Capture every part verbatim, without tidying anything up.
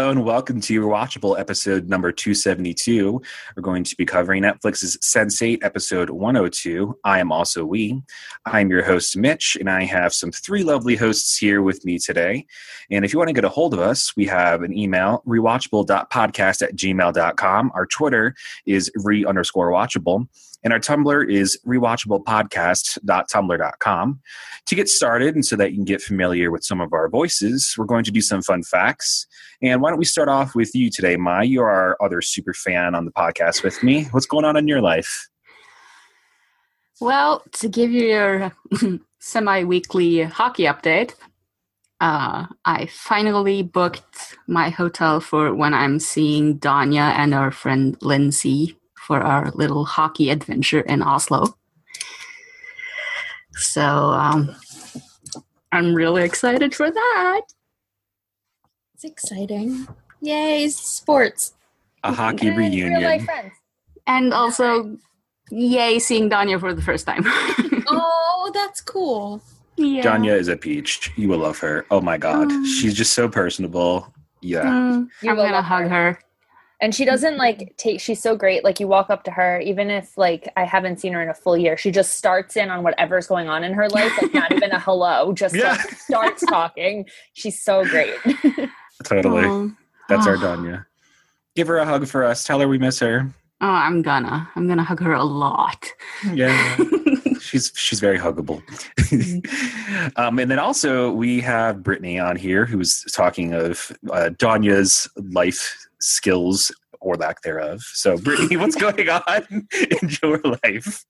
Hello and welcome to Rewatchable episode number two seventy-two. We're going to be covering Netflix's sense eight episode one oh two, I Am Also We. I'm your host, Mitch, and I have some three lovely hosts here with me today. And if you want to get a hold of us, we have an email, rewatchable.podcast at gmail dot com. Our Twitter is re underscore watchable. And our Tumblr is rewatchablepodcast dot tumblr dot com. To get started, and so that you can get familiar with some of our voices, we're going to do some fun facts. And why don't we start off with you today, Mai? You're our other super fan on the podcast with me. What's going on in your life? Well, to give you your semi-weekly hockey update, uh, I finally booked my hotel for when I'm seeing Danya and our friend Lindsay for our little hockey adventure in Oslo. So um, I'm really excited for that. It's exciting. Yay, sports. A hockey and reunion. Real life friends. And also, yay, seeing Danya for the first time. Oh, that's cool. Yeah. Danya is a peach. You will love her. Oh my God. Mm. She's just so personable. Yeah. Mm, You I'm will going to love hug her. her. And she doesn't like take, she's so great. Like you walk up to her, even if like I haven't seen her in a full year, she just starts in on whatever's going on in her life. Like not even a hello, just Yeah. like starts talking. She's so great. Totally. Oh. That's our Oh. Danya. Give her a hug for us. Tell her we miss her. Oh, I'm gonna. I'm gonna hug her a lot. Yeah. She's she's very huggable. um, and then also we have Brittany on here who was talking of uh, Danya's life skills or lack thereof. So Brittany, what's going on in your life?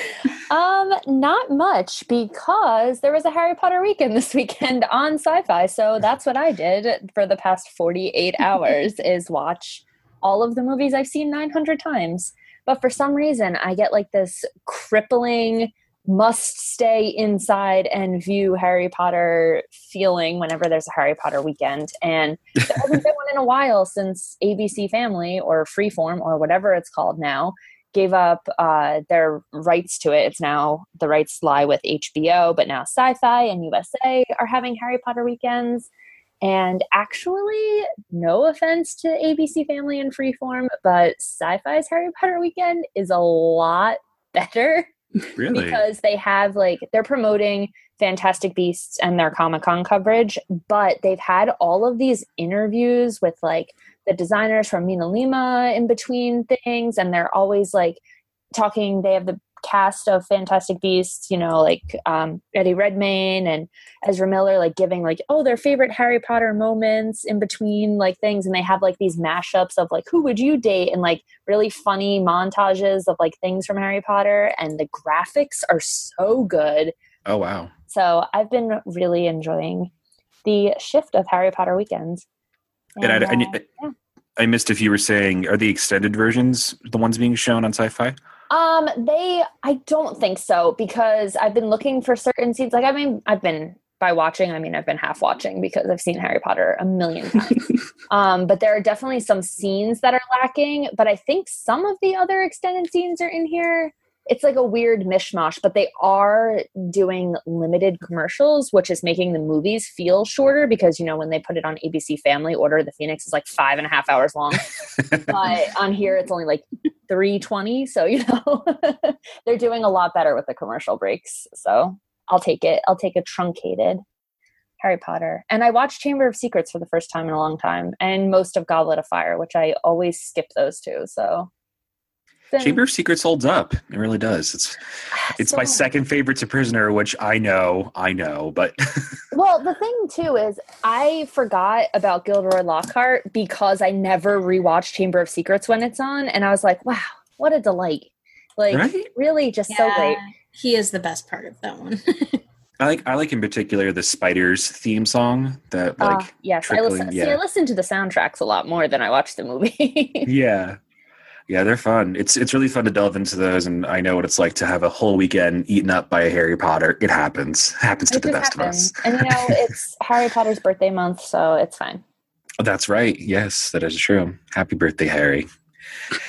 Um, not much because there was a Harry Potter weekend this weekend on Sci-Fi. So that's what I did for the past forty-eight hours is watch all of the movies I've seen nine hundred times. But for some reason, I get like this crippling must stay inside and view Harry Potter feeling whenever there's a Harry Potter weekend. And there hasn't been one in a while since A B C Family or Freeform or whatever it's called now gave up uh, their rights to it. It's now the rights lie with H B O, but now Sci-Fi and U S A are having Harry Potter weekends. And actually, no offense to A B C Family and Freeform, but Sci-Fi's Harry Potter weekend is a lot better. Really? Because they have like, they're promoting Fantastic Beasts and their Comic-Con coverage, but they've had all of these interviews with like the designers from Mina Lima in between things. And they're always like talking, they have the cast of Fantastic Beasts, you know, like um, Eddie Redmayne and Ezra Miller, like giving like, oh, their favorite Harry Potter moments in between like things. And they have like these mashups of like, who would you date? And like really funny montages of like things from Harry Potter. And the graphics are so good. Oh, wow. So I've been really enjoying the shift of Harry Potter weekends. And, and I, uh, I, yeah. I missed if you were saying, are the extended versions the ones being shown on Sci-Fi? Um, they, I don't think so because I've been looking for certain scenes. Like, I mean, I've been by watching, I mean, I've been half watching because I've seen Harry Potter a million times. um, but there are definitely some scenes that are lacking, but I think some of the other extended scenes are in here. It's like a weird mishmash, but they are doing limited commercials, which is making the movies feel shorter because, you know, when they put it on A B C Family, Order of the Phoenix is like five and a half hours long. But on here, it's only like three twenty. So, you know, they're doing a lot better with the commercial breaks. So I'll take it. I'll take a truncated Harry Potter. And I watched Chamber of Secrets for the first time in a long time and most of Goblet of Fire, which I always skip those two. So. Then, Chamber of Secrets holds up. It really does. It's it's so, my second favorite to Prisoner, which I know, I know, but well, the thing too is I forgot about Gilderoy Lockhart because I never rewatched Chamber of Secrets when it's on, and I was like, wow, what a delight! Like, right? really, just Yeah, so great. He is the best part of that one. I like I like in particular the Spiders theme song that like uh, yes, I trickling- listen. yeah. See, I listen to the soundtracks a lot more than I watch the movie. yeah. Yeah, they're fun. It's it's really fun to delve into those, and I know what it's like to have a whole weekend eaten up by a Harry Potter. It happens. Happens to It the just best happens. of us. And you know, it's Harry Potter's birthday month, so it's fine. That's right. Yes, that is true. Happy birthday, Harry.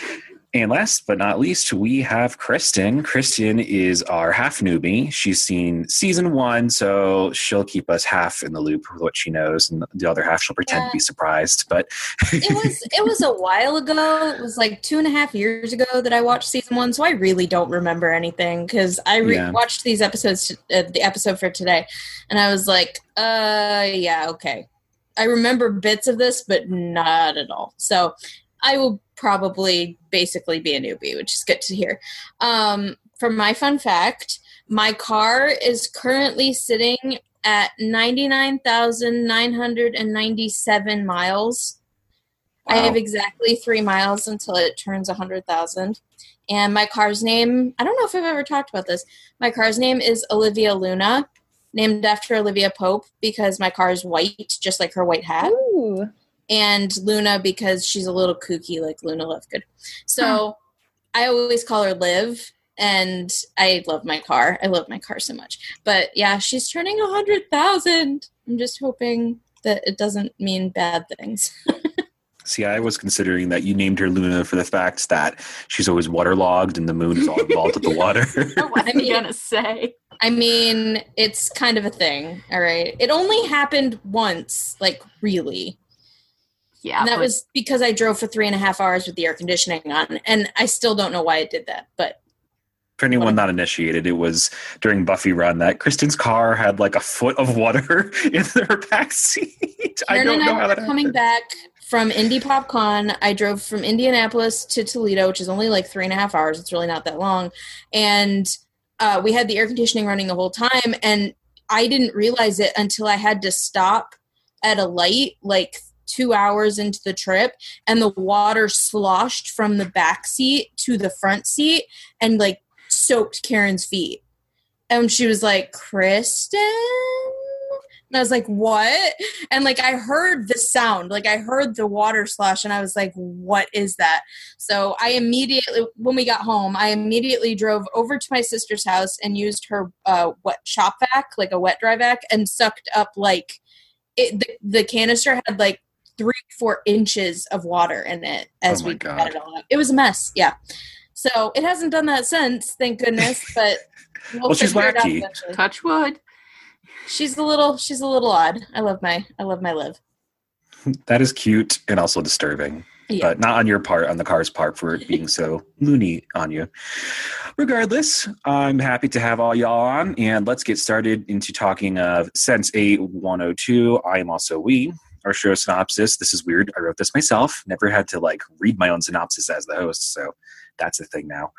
And last but not least, we have Kristen. Kristen is our half newbie. She's seen season one, so she'll keep us half in the loop with what she knows, and the other half she'll pretend yeah. to be surprised. But it was it was a while ago. It was like two and a half years ago that I watched season one, so I really don't remember anything because I re- yeah. watched these episodes, uh, the episode for today, and I was like, uh, yeah, okay. I remember bits of this, but not at all. So I will probably basically be a newbie, which is good to hear. Um, for my fun fact, my car is currently sitting at ninety-nine thousand nine hundred ninety-seven miles. Wow. I have exactly three miles until it turns one hundred thousand. And my car's name, I don't know if I've ever talked about this. My car's name is Olivia Luna, named after Olivia Pope because my car is white, just like her white hat. Ooh. And Luna because she's a little kooky like Luna Lovegood. So huh. I always call her Liv, and I love my car. I love my car so much. But yeah, she's turning one hundred thousand. I'm just hoping that it doesn't mean bad things. See, I was considering that you named her Luna for the fact that she's always waterlogged and the moon is all involved with the water. What am I going to say? I mean, it's kind of a thing, all right? It only happened once, like, really. Yeah, and that but- was because I drove for three and a half hours with the air conditioning on, and I still don't know why I did that. But for anyone not initiated, it was during Buffy run that Kristen's car had like a foot of water in her back seat. I don't know how that happened. Coming back from Indy PopCon, I drove from Indianapolis to Toledo, which is only like three and a half hours. It's really not that long, and uh, we had the air conditioning running the whole time, and I didn't realize it until I had to stop at a light, like. two hours into the trip, and the water sloshed from the back seat to the front seat and like soaked Karen's feet. And she was like, Kristen? And I was like, what? And like, I heard the sound, like I heard the water slosh, and I was like, what is that? So I immediately, when we got home, I immediately drove over to my sister's house and used her uh, wet shop vac, like a wet dry vac, and sucked up like it, the, the canister had like three, four inches of water in it as oh we God. got it all out. It was a mess. Yeah. So it hasn't done that since, thank goodness, but we'll, well, she's wacky. Touch wood. She's a little, she's a little odd. I love my, I love my Liv. That is cute and also disturbing, yeah. But not on your part, on the car's part for it being so loony on you. Regardless, I'm happy to have all y'all on, and let's get started into talking of Sense eight one oh two. I am also we. Our show synopsis. This is weird. I wrote this myself. Never had to like read my own synopsis as the host, so that's a thing now.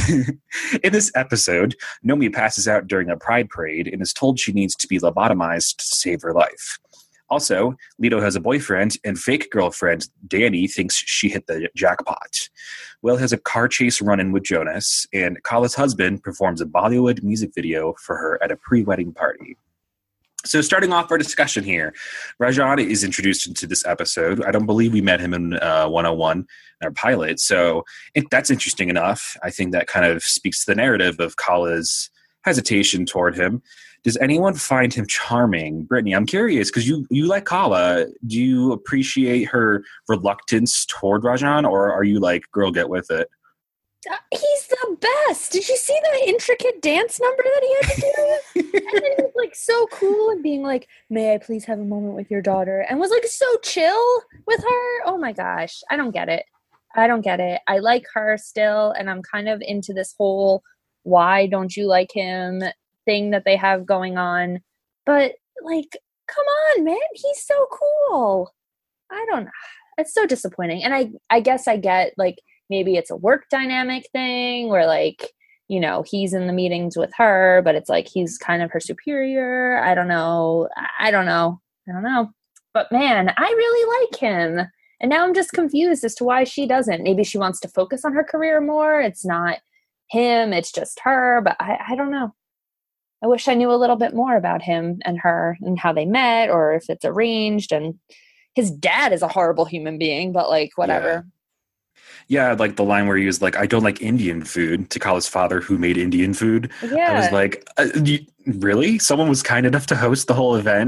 In this episode, Nomi passes out during a pride parade and is told she needs to be lobotomized to save her life. Also, Leto has a boyfriend, and fake girlfriend Danny thinks she hit the jackpot. Will has a car chase run-in with Jonas, and Kala's husband performs a Bollywood music video for her at a pre-wedding party. So starting off our discussion here, Rajan is introduced into this episode. I don't believe we met him in uh, one oh one, our pilot. So it, that's interesting enough. I think that kind of speaks to the narrative of Kala's hesitation toward him. Does anyone find him charming? Brittany, I'm curious because you, you like Kala. Do you appreciate her reluctance toward Rajan, or are you like, girl, get with it? Uh, he's the best. Did you see the intricate dance number that he had to do? And then he was like so cool and being like, may I please have a moment with your daughter? And was like so chill with her. Oh my gosh. I don't get it. I don't get it. I like her still. And I'm kind of into this whole why don't you like him thing that they have going on. But like, come on, man. He's so cool. I don't know. It's so disappointing. And I, I guess I get like, maybe it's a work dynamic thing where like, you know, he's in the meetings with her, but it's like he's kind of her superior. I don't know. I don't know. I don't know. But man, I really like him. And now I'm just confused as to why she doesn't. Maybe she wants to focus on her career more. It's not him. It's just her. But I, I don't know. I wish I knew a little bit more about him and her and how they met, or if it's arranged. And his dad is a horrible human being, but like whatever. Yeah. Yeah, like the line where he was like, I don't like Indian food, to call his father who made Indian food. Yeah. I was like, uh, you, really? Someone was kind enough to host the whole event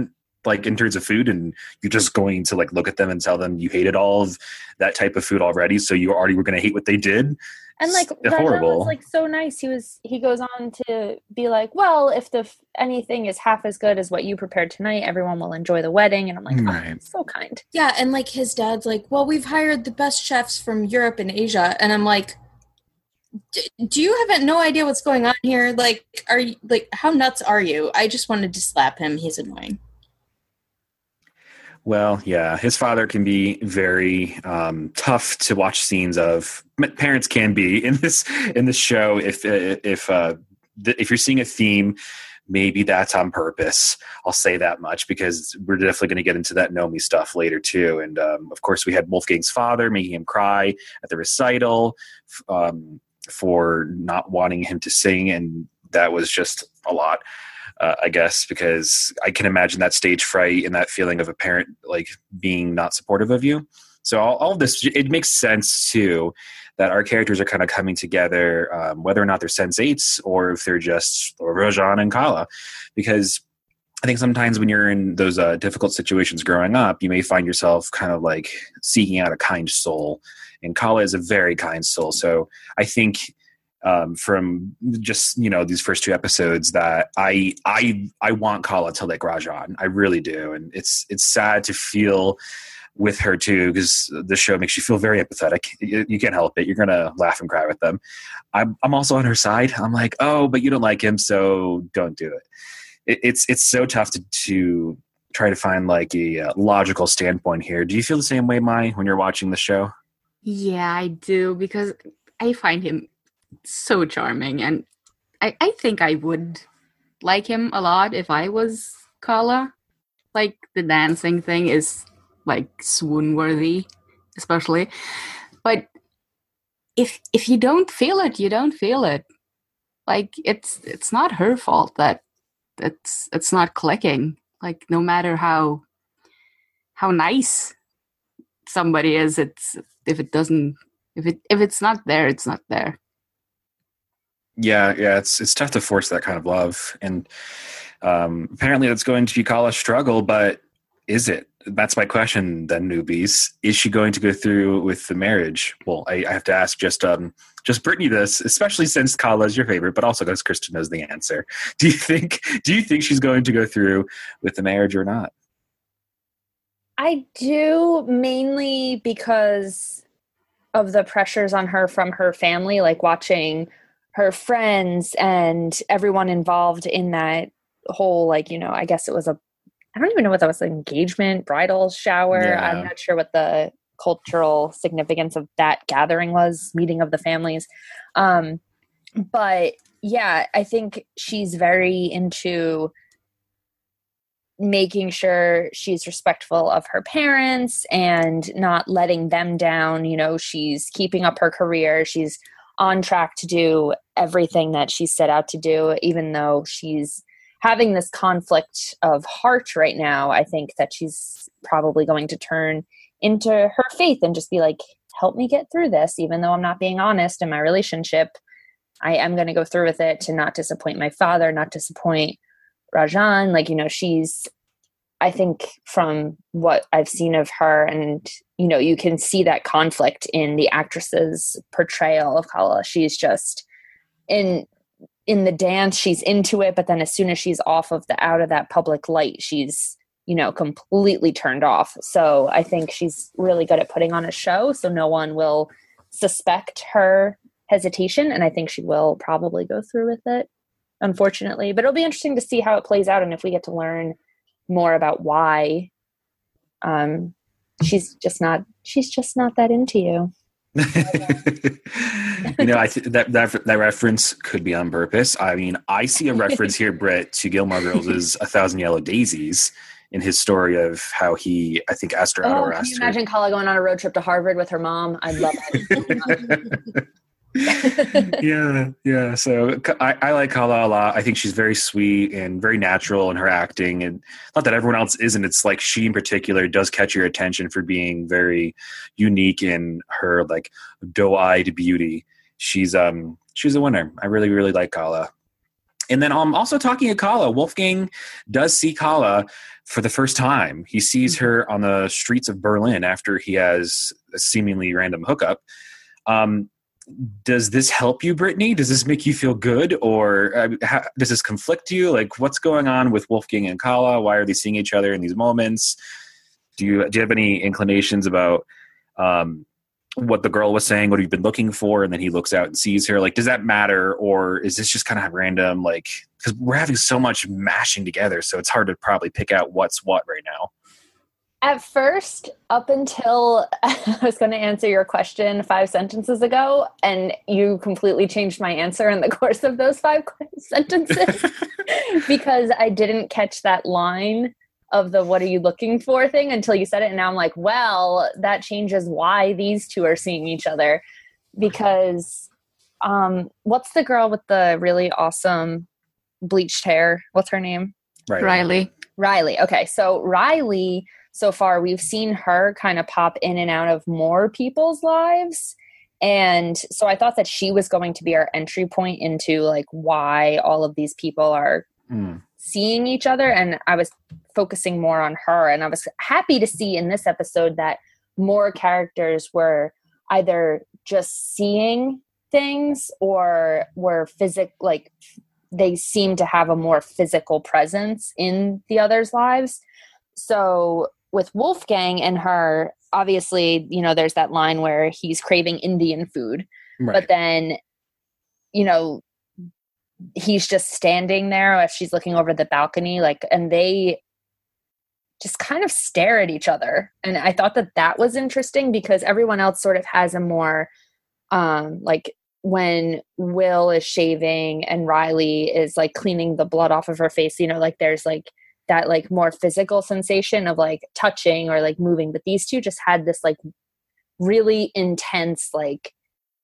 like in terms of food, and you're just going to like look at them and tell them you hated all of that type of food already, so you already were going to hate what they did. And like It's Rajan horrible. was like so nice. He was he goes on to be like, well, if the f- anything is half as good as what you prepared tonight, everyone will enjoy the wedding. And I'm like, Right. oh, so kind. Yeah, and like his dad's like, well, we've hired the best chefs from Europe and Asia, and I'm like, do you have no idea what's going on here? Like, are you like, how nuts are you? I just wanted to slap him. He's annoying. Well, yeah, his father can be very um, tough to watch scenes of. Parents can be in this in this show. If if uh, if you're seeing a theme, maybe that's on purpose. I'll say that much, because we're definitely going to get into that Nomi stuff later too. And um, of course, we had Wolfgang's father making him cry at the recital um, for not wanting him to sing, and that was just a lot. Uh, I guess, because I can imagine that stage fright and that feeling of a parent like being not supportive of you. So all, all of this, it makes sense too, that our characters are kind of coming together, um, whether or not they're sensates or if they're just Rajan and Kala, because I think sometimes when you're in those uh, difficult situations growing up, you may find yourself kind of like seeking out a kind soul, and Kala is a very kind soul. So I think Um, from just, you know, these first two episodes that I I I want Kala to like Rajan. I really do. And it's it's sad to feel with her too, because the show makes you feel very empathetic. You, you can't help it. You're going to laugh and cry with them. I'm I'm also on her side. I'm like, oh, but you don't like him, so don't do it. it it's it's so tough to, to try to find like a uh, logical standpoint here. Do you feel the same way, Mai, when you're watching the show? Yeah, I do, because I find him so charming, and I, I think I would like him a lot if I was Kala. Like, the dancing thing is like swoon worthy, especially. But if if you don't feel it, you don't feel it. Like, it's it's not her fault that it's it's not clicking. Like, no matter how how nice somebody is, it's if it doesn't if it if it's not there, it's not there. Yeah, yeah, it's it's tough to force that kind of love, and um, apparently that's going to be Kala's struggle. But is it? That's my question. Then, newbies, is she going to go through with the marriage? Well, I, I have to ask just um just Brittany this, especially since Kala is your favorite, but also because Kristen knows the answer. Do you think Do you think she's going to go through with the marriage or not? I do, mainly because of the pressures on her from her family, like watching her friends and everyone involved in that whole, like, you know, I guess it was a, I don't even know what that was, an engagement, bridal shower. Yeah. I'm not sure what the cultural significance of that gathering was, meeting of the families. Um, but yeah, I think she's very into making sure she's respectful of her parents and not letting them down. You know, she's keeping up her career. She's on track to do everything that she set out to do, even though she's having this conflict of heart right now. I think that she's probably going to turn into her faith and just be like, help me get through this, even though I'm not being honest in my relationship. I am going to go through with it to not disappoint my father, not disappoint Rajan. Like, you know, she's, I think from what I've seen of her, and, you know, you can see that conflict in the actress's portrayal of Kala. She's just in, in the dance, she's into it. But then as soon as she's off of the, out of that public light, she's, you know, completely turned off. So I think she's really good at putting on a show, so no one will suspect her hesitation. And I think she will probably go through with it, unfortunately. But it'll be interesting to see how it plays out, and if we get to learn more about why um, she's just not she's just not that into you. You know, I th- that that that reference could be on purpose. I mean, I see a reference here, Brett, to Gilmore Girls' A Thousand Yellow Daisies in his story of how he, I think, asked her out Oh, or can asked you her. imagine Kala going on a road trip to Harvard with her mom? I'd love it. yeah, yeah. So I, I like Kala a lot. I think she's very sweet and very natural in her acting, and not that everyone else isn't. It's like she in particular does catch your attention for being very unique in her like doe-eyed beauty. She's um she's a winner. I really really like Kala. and then I'm also talking to Kala. Wolfgang does see Kala for the first time. He sees her on the streets of Berlin after he has a seemingly random hookup. Um, does this help you, Brittany? Does this make you feel good, or uh, how, does this conflict you? Like, what's going on with Wolfgang and Kala? Why are they seeing each other in these moments? Do you do you have any inclinations about um, what the girl was saying, what you've been looking for, and then he looks out and sees her? Like, does that matter, or is this just kind of random? Like, because we're having so much mashing together, so it's hard to probably pick out what's what right now. At first, up until I was going to answer your question five sentences ago, and you completely changed my answer in the course of those five sentences because I didn't catch that line of the "what are you looking for" thing until you said it. And now I'm like, well, that changes why these two are seeing each other. Because um, what's the girl with the really awesome bleached hair? What's her name? Right. Riley. Riley. Okay. So Riley, so far we've seen her kind of pop in and out of more people's lives. And so I thought that she was going to be our entry point into like why all of these people are mm. seeing each other. And I was focusing more on her. And I was happy to see in this episode that more characters were either just seeing things or were physic like they seem to have a more physical presence in the others' lives. So with Wolfgang and her, obviously, you know, there's that line where he's craving Indian food, right. But then, you know, he's just standing there as she's looking over the balcony, like, and they just kind of stare at each other. And I thought that that was interesting because everyone else sort of has a more, um, like, when Will is shaving and Riley is like cleaning the blood off of her face, you know, like there's like that like more physical sensation of like touching or like moving. But these two just had this like really intense, like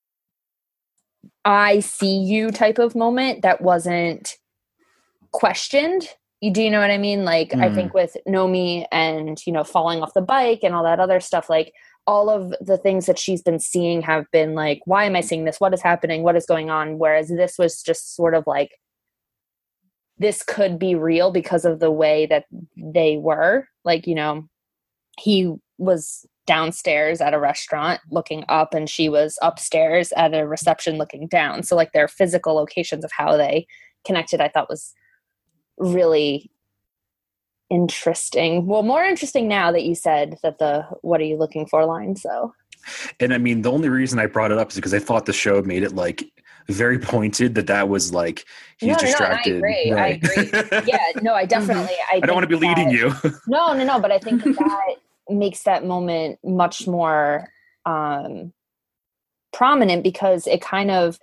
I see you type of moment that wasn't questioned. You do you know what I mean? Like mm. I think with Nomi and, you know, falling off the bike and all that other stuff, like all of the things that she's been seeing have been like, why am I seeing this? What is happening? What is going on? Whereas this was just sort of like, this could be real because of the way that they were. Like, you know, he was downstairs at a restaurant looking up and she was upstairs at a reception looking down. So like their physical locations of how they connected, I thought was really interesting. Well, more interesting now that you said that the "what are you looking for" line. So, and I mean, the only reason I brought it up is because I thought the show made it like very pointed that that was like he's no, no, distracted. No, I agree. Right. I agree. Yeah, no, I definitely. I, I don't want to be that, leading you. no, no, no. But I think that, that makes that moment much more um, prominent because it kind of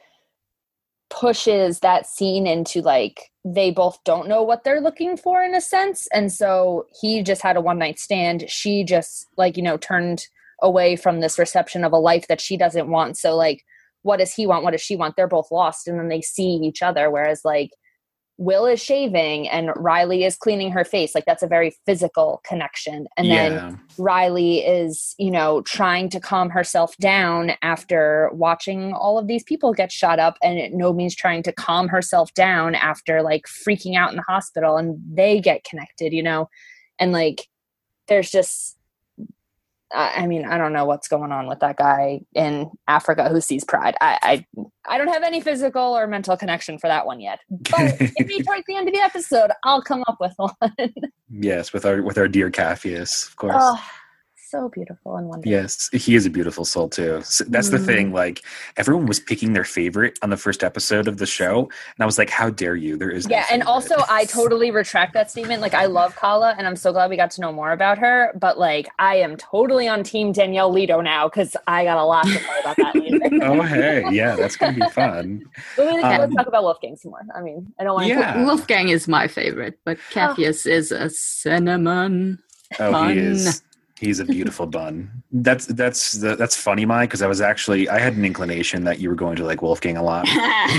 pushes that scene into like they both don't know what they're looking for in a sense. And so he just had a one night stand. She just like, you know, turned away from this reception of a life that she doesn't want. So like, what does he want? What does she want? They're both lost. And then they see each other. Whereas like Will is shaving and Riley is cleaning her face. Like that's a very physical connection. And yeah. then Riley is, you know, trying to calm herself down after watching all of these people get shot up, and Nomi's trying to calm herself down after like freaking out in the hospital, and they get connected, you know, and like, there's just, I mean, I don't know what's going on with that guy in Africa who sees pride. I, I, I don't have any physical or mental connection for that one yet. But maybe towards the end of the episode, I'll come up with one. Yes, with our with our dear Capheus, of course. Oh, so beautiful and wonderful. Yes, he is a beautiful soul too. So that's mm. the thing. Like everyone was picking their favorite on the first episode of the show, and I was like, "How dare you?" There is no yeah, and favorite. Also I totally retract that statement. Like I love Kala, and I'm so glad we got to know more about her. But like, I am totally on Team Danielle Leto now because I got a lot to say about that later. Oh hey, yeah, that's gonna be fun. But we um, let's talk about Wolfgang some more. I mean, I don't want to. Yeah. Wolfgang is my favorite, but Capheus oh. is a cinnamon. Oh, bun. he is. He's a beautiful bun. That's that's the, that's funny, Mike, because I was actually I had an inclination that you were going to like Wolfgang a lot.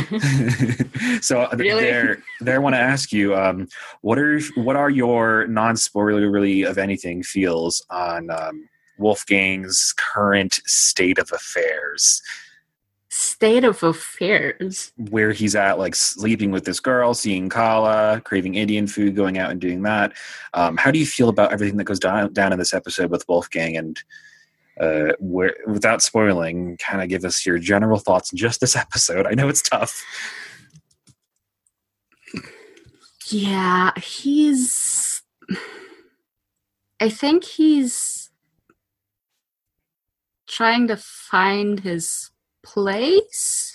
So really? there, there, I want to ask you, um, what are what are your non-spoilerly of anything feels on um, Wolfgang's current state of affairs? state of affairs. Where he's at, like sleeping with this girl, seeing Kala, craving Indian food, going out and doing that. Um, how do you feel about everything that goes down, down in this episode with Wolfgang? And uh, where, without spoiling, kind of give us your general thoughts on just this episode. I know it's tough. Yeah, he's... I think he's trying to find his place.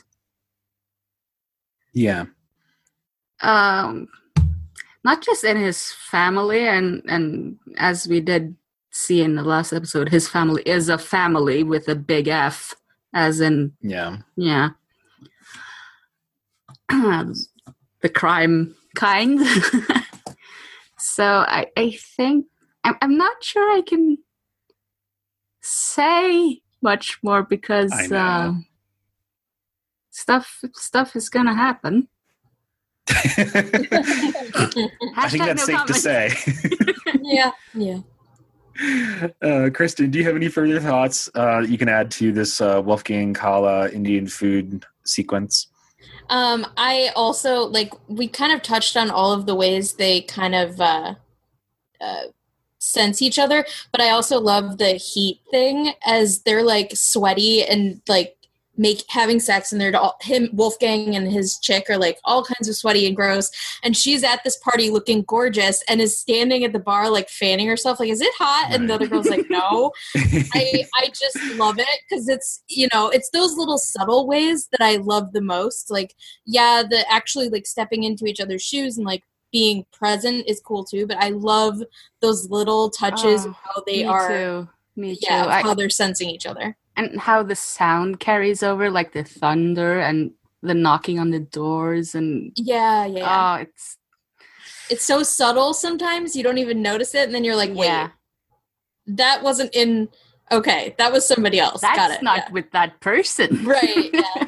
Yeah. Um, not just in his family, and and as we did see in the last episode, his family is a family with a big F, as in Yeah. yeah, the crime kind. So I I think I'm I'm not sure I can say much more because I know. uh, stuff stuff is gonna happen. I think that's no safe to say. Yeah, yeah. Uh, Kristen, do you have any further thoughts uh, you can add to this uh, Wolfgang Kala Indian food sequence? Um, I also, like, we kind of touched on all of the ways they kind of uh, uh, sense each other, but I also love the heat thing as they're, like, sweaty and, like, make having sex, and they're all, him, Wolfgang and his chick are, like, all kinds of sweaty and gross, and she's at this party looking gorgeous and is standing at the bar, like, fanning herself, like, is it hot? And the other girl's like, no. I I just love it because it's, you know, it's those little subtle ways that I love the most. Like, yeah, the actually, like, stepping into each other's shoes and, like, being present is cool too, but I love those little touches Oh, of how they me are, too. Me too. yeah, I- how they're sensing each other. and how the sound carries over, like the thunder and the knocking on the doors, and Yeah, yeah, yeah. oh, it's It's so subtle sometimes you don't even notice it, and then you're like, wait, yeah. that wasn't in. Okay, that was somebody else. That's Got it. not yeah. with that person, Right. Yeah.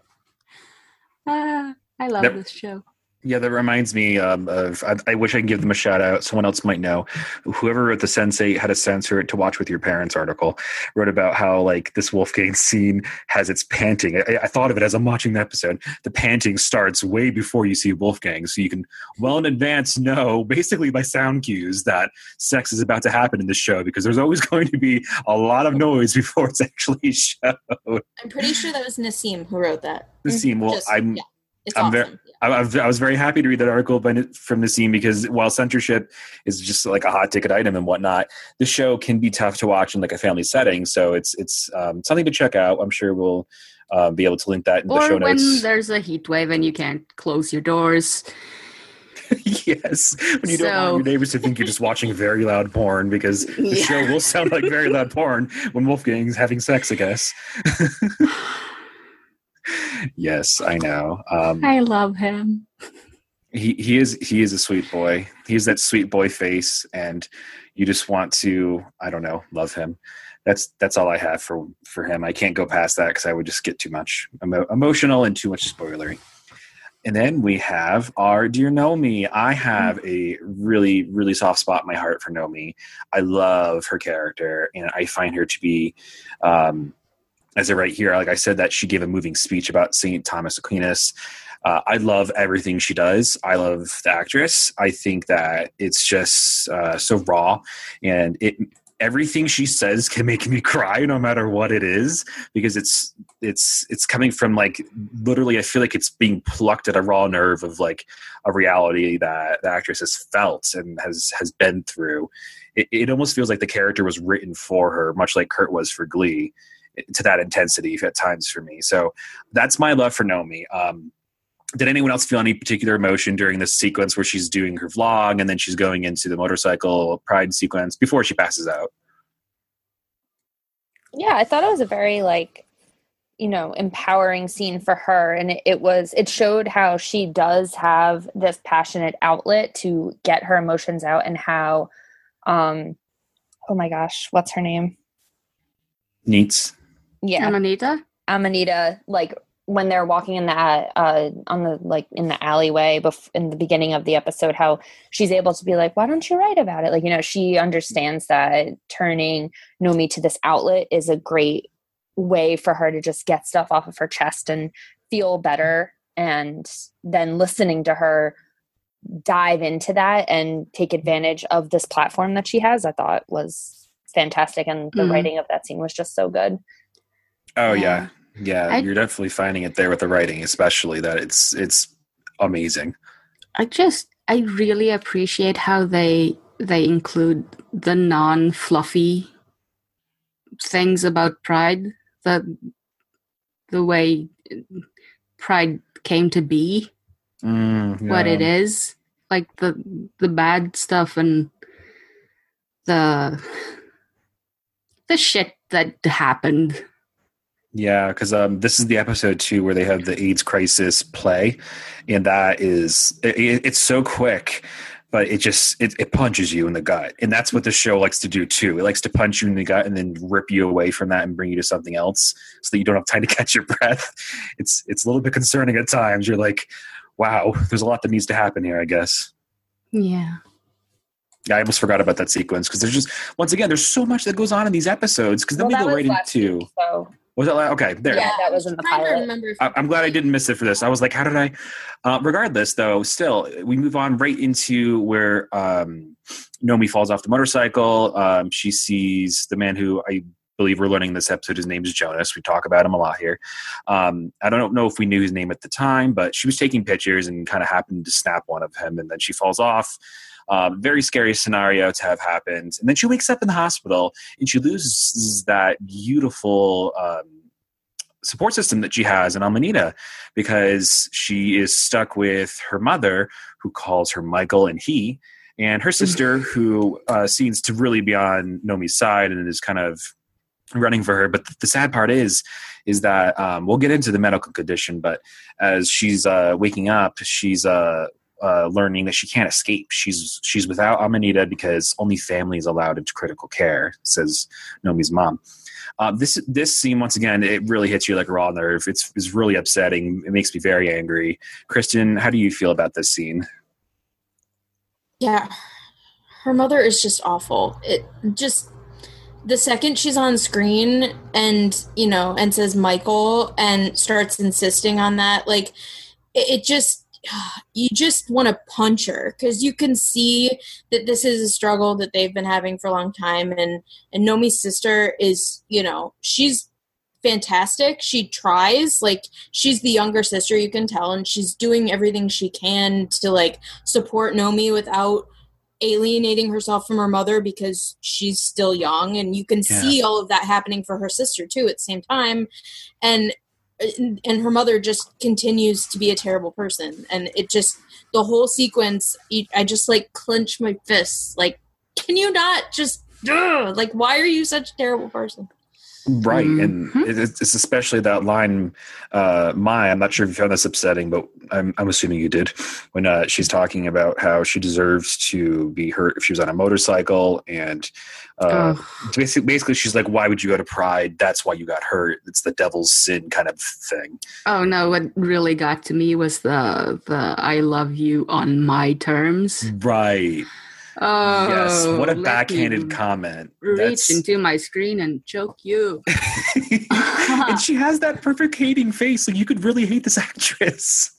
Ah, I love Yep. this show. Yeah, that reminds me um, of, I, I wish I could give them a shout out. Someone else might know. Whoever wrote the Sense eight How to Censor It to Watch with Your Parents article wrote about how, like, this Wolfgang scene has its panting. I, I thought of it as I'm watching the episode. The panting starts way before you see Wolfgang. So you can well in advance know, basically by sound cues, that sex is about to happen in this show, because there's always going to be a lot of noise before it's actually showed. I'm pretty sure that was Nassim who wrote that. The scene, well, Just- I'm... yeah, it's I'm awesome. very- I, I was I was very happy to read that article by, from Nassim, because while censorship is just like a hot ticket item and whatnot, the show can be tough to watch in like a family setting. So it's it's um, something to check out. I'm sure we'll uh, be able to link that in the Or show when notes. there's a heat wave and you can't close your doors. Yes, when you don't So- want your neighbors to think you're just watching very loud porn, because the Yeah. show will sound like very loud porn when Wolfgang's having sex, I guess. Yes, I know. Um, I love him. he he is he is a sweet boy. He has that sweet boy face, and you just want to, I don't know, love him. That's that's all I have for for him. I can't go past that because I would just get too much emo- emotional and too much spoilery. And then we have our dear Nomi. I have a really, really soft spot in my heart for Nomi. I love her character, and I find her to be, um, as I write here, like I said, that she gave a moving speech about Saint Thomas Aquinas. Uh, I love everything she does. I love the actress. I think that it's just uh, so raw, and it everything she says can make me cry no matter what it is, because it's it's it's coming from, like, literally I feel like it's being plucked at a raw nerve of, like, a reality that the actress has felt and has has been through. It, it almost feels like the character was written for her, much like Kurt was for Glee, to that intensity at times for me. So that's my love for Nomi. Um, did anyone else feel any particular emotion during this sequence where she's doing her vlog and then she's going into the motorcycle pride sequence before she passes out? Yeah, I thought it was a very, like, you know, empowering scene for her. And it, it was, it showed how she does have this passionate outlet to get her emotions out, and how, um, oh my gosh, what's her name? Neats. Yeah. Amanita? Amanita, like, when they're walking in the uh on the like in the alleyway bef- in the beginning of the episode, how she's able to be like, why don't you write about it? Like, you know, she understands that turning Nomi to this outlet is a great way for her to just get stuff off of her chest and feel better. And then listening to her dive into that and take advantage of this platform that she has, I thought was fantastic. And the mm. writing of that scene was just so good. Oh yeah. Yeah. I, you're definitely finding it there with the writing, especially that it's, it's amazing. I just, I really appreciate how they, they include the non-fluffy things about Pride, the, the way Pride came to be. Mm, yeah. What it is, like the the bad stuff and the the shit that happened. Yeah, because um, this is the episode too where they have the AIDS crisis play, and that is it, it's so quick, but it just it, it punches you in the gut, and that's what the show likes to do too. It likes to punch you in the gut and then rip you away from that and bring you to something else, so that you don't have time to catch your breath. It's it's a little bit concerning at times. You're like, wow, there's a lot that needs to happen here, I guess. Yeah. Yeah, I almost forgot about that sequence because there's just, once again, there's so much that goes on in these episodes because then well, we go right into. Week, so. Was that like, okay, there. Yeah, that was in the pilot. I, I'm glad I didn't miss it for this. I was like, how did I? Uh, regardless, though, still, we move on right into where um, Nomi falls off the motorcycle. Um, she sees the man who I believe we're learning this episode, his name is Jonas. We talk about him a lot here. Um, I don't know if we knew his name at the time, but she was taking pictures and kind of happened to snap one of him, and then she falls off. Um, very scary scenario to have happened. And then she wakes up in the hospital, and she loses that beautiful um, support system that she has in Amanita because she is stuck with her mother, who calls her Michael and he, and her sister, who uh, seems to really be on Nomi's side and is kind of running for her. But the sad part is is that um, we'll get into the medical condition, but as she's uh, waking up, she's uh, uh, learning that she can't escape. She's she's without Amanita because only family is allowed into critical care, says Nomi's mom. Uh, this this scene, once again, it really hits you like a raw nerve. It's, it's really upsetting. It makes me very angry. Kristen, how do you feel about this scene? Yeah, her mother is just awful. It just... The second she's on screen and, you know, and says Michael and starts insisting on that, like, it, it just, you just want to punch her because you can see that this is a struggle that they've been having for a long time. And, and Nomi's sister is, you know, she's fantastic. She tries, like, she's the younger sister, you can tell, and she's doing everything she can to, like, support Nomi without alienating herself from her mother because she's still young, and you can yeah. see all of that happening for her sister too at the same time, and and her mother just continues to be a terrible person, and it just the whole sequence I just like clench my fists like, can you not just ugh, like why are you such a terrible person? Right, mm-hmm. and it's especially that line, uh, "My." I'm not sure if you found this upsetting, but I'm, I'm assuming you did. When uh, she's talking about how she deserves to be hurt if she was on a motorcycle, and uh, basically, basically, she's like, "Why would you go to Pride? That's why you got hurt. It's the devil's sin kind of thing." Oh no! What really got to me was the the "I love you on my terms." Right. Oh, yes, what a backhanded comment. Reach That's... into my screen and choke you. And she has that perfect hating face. Like, you could really hate this actress.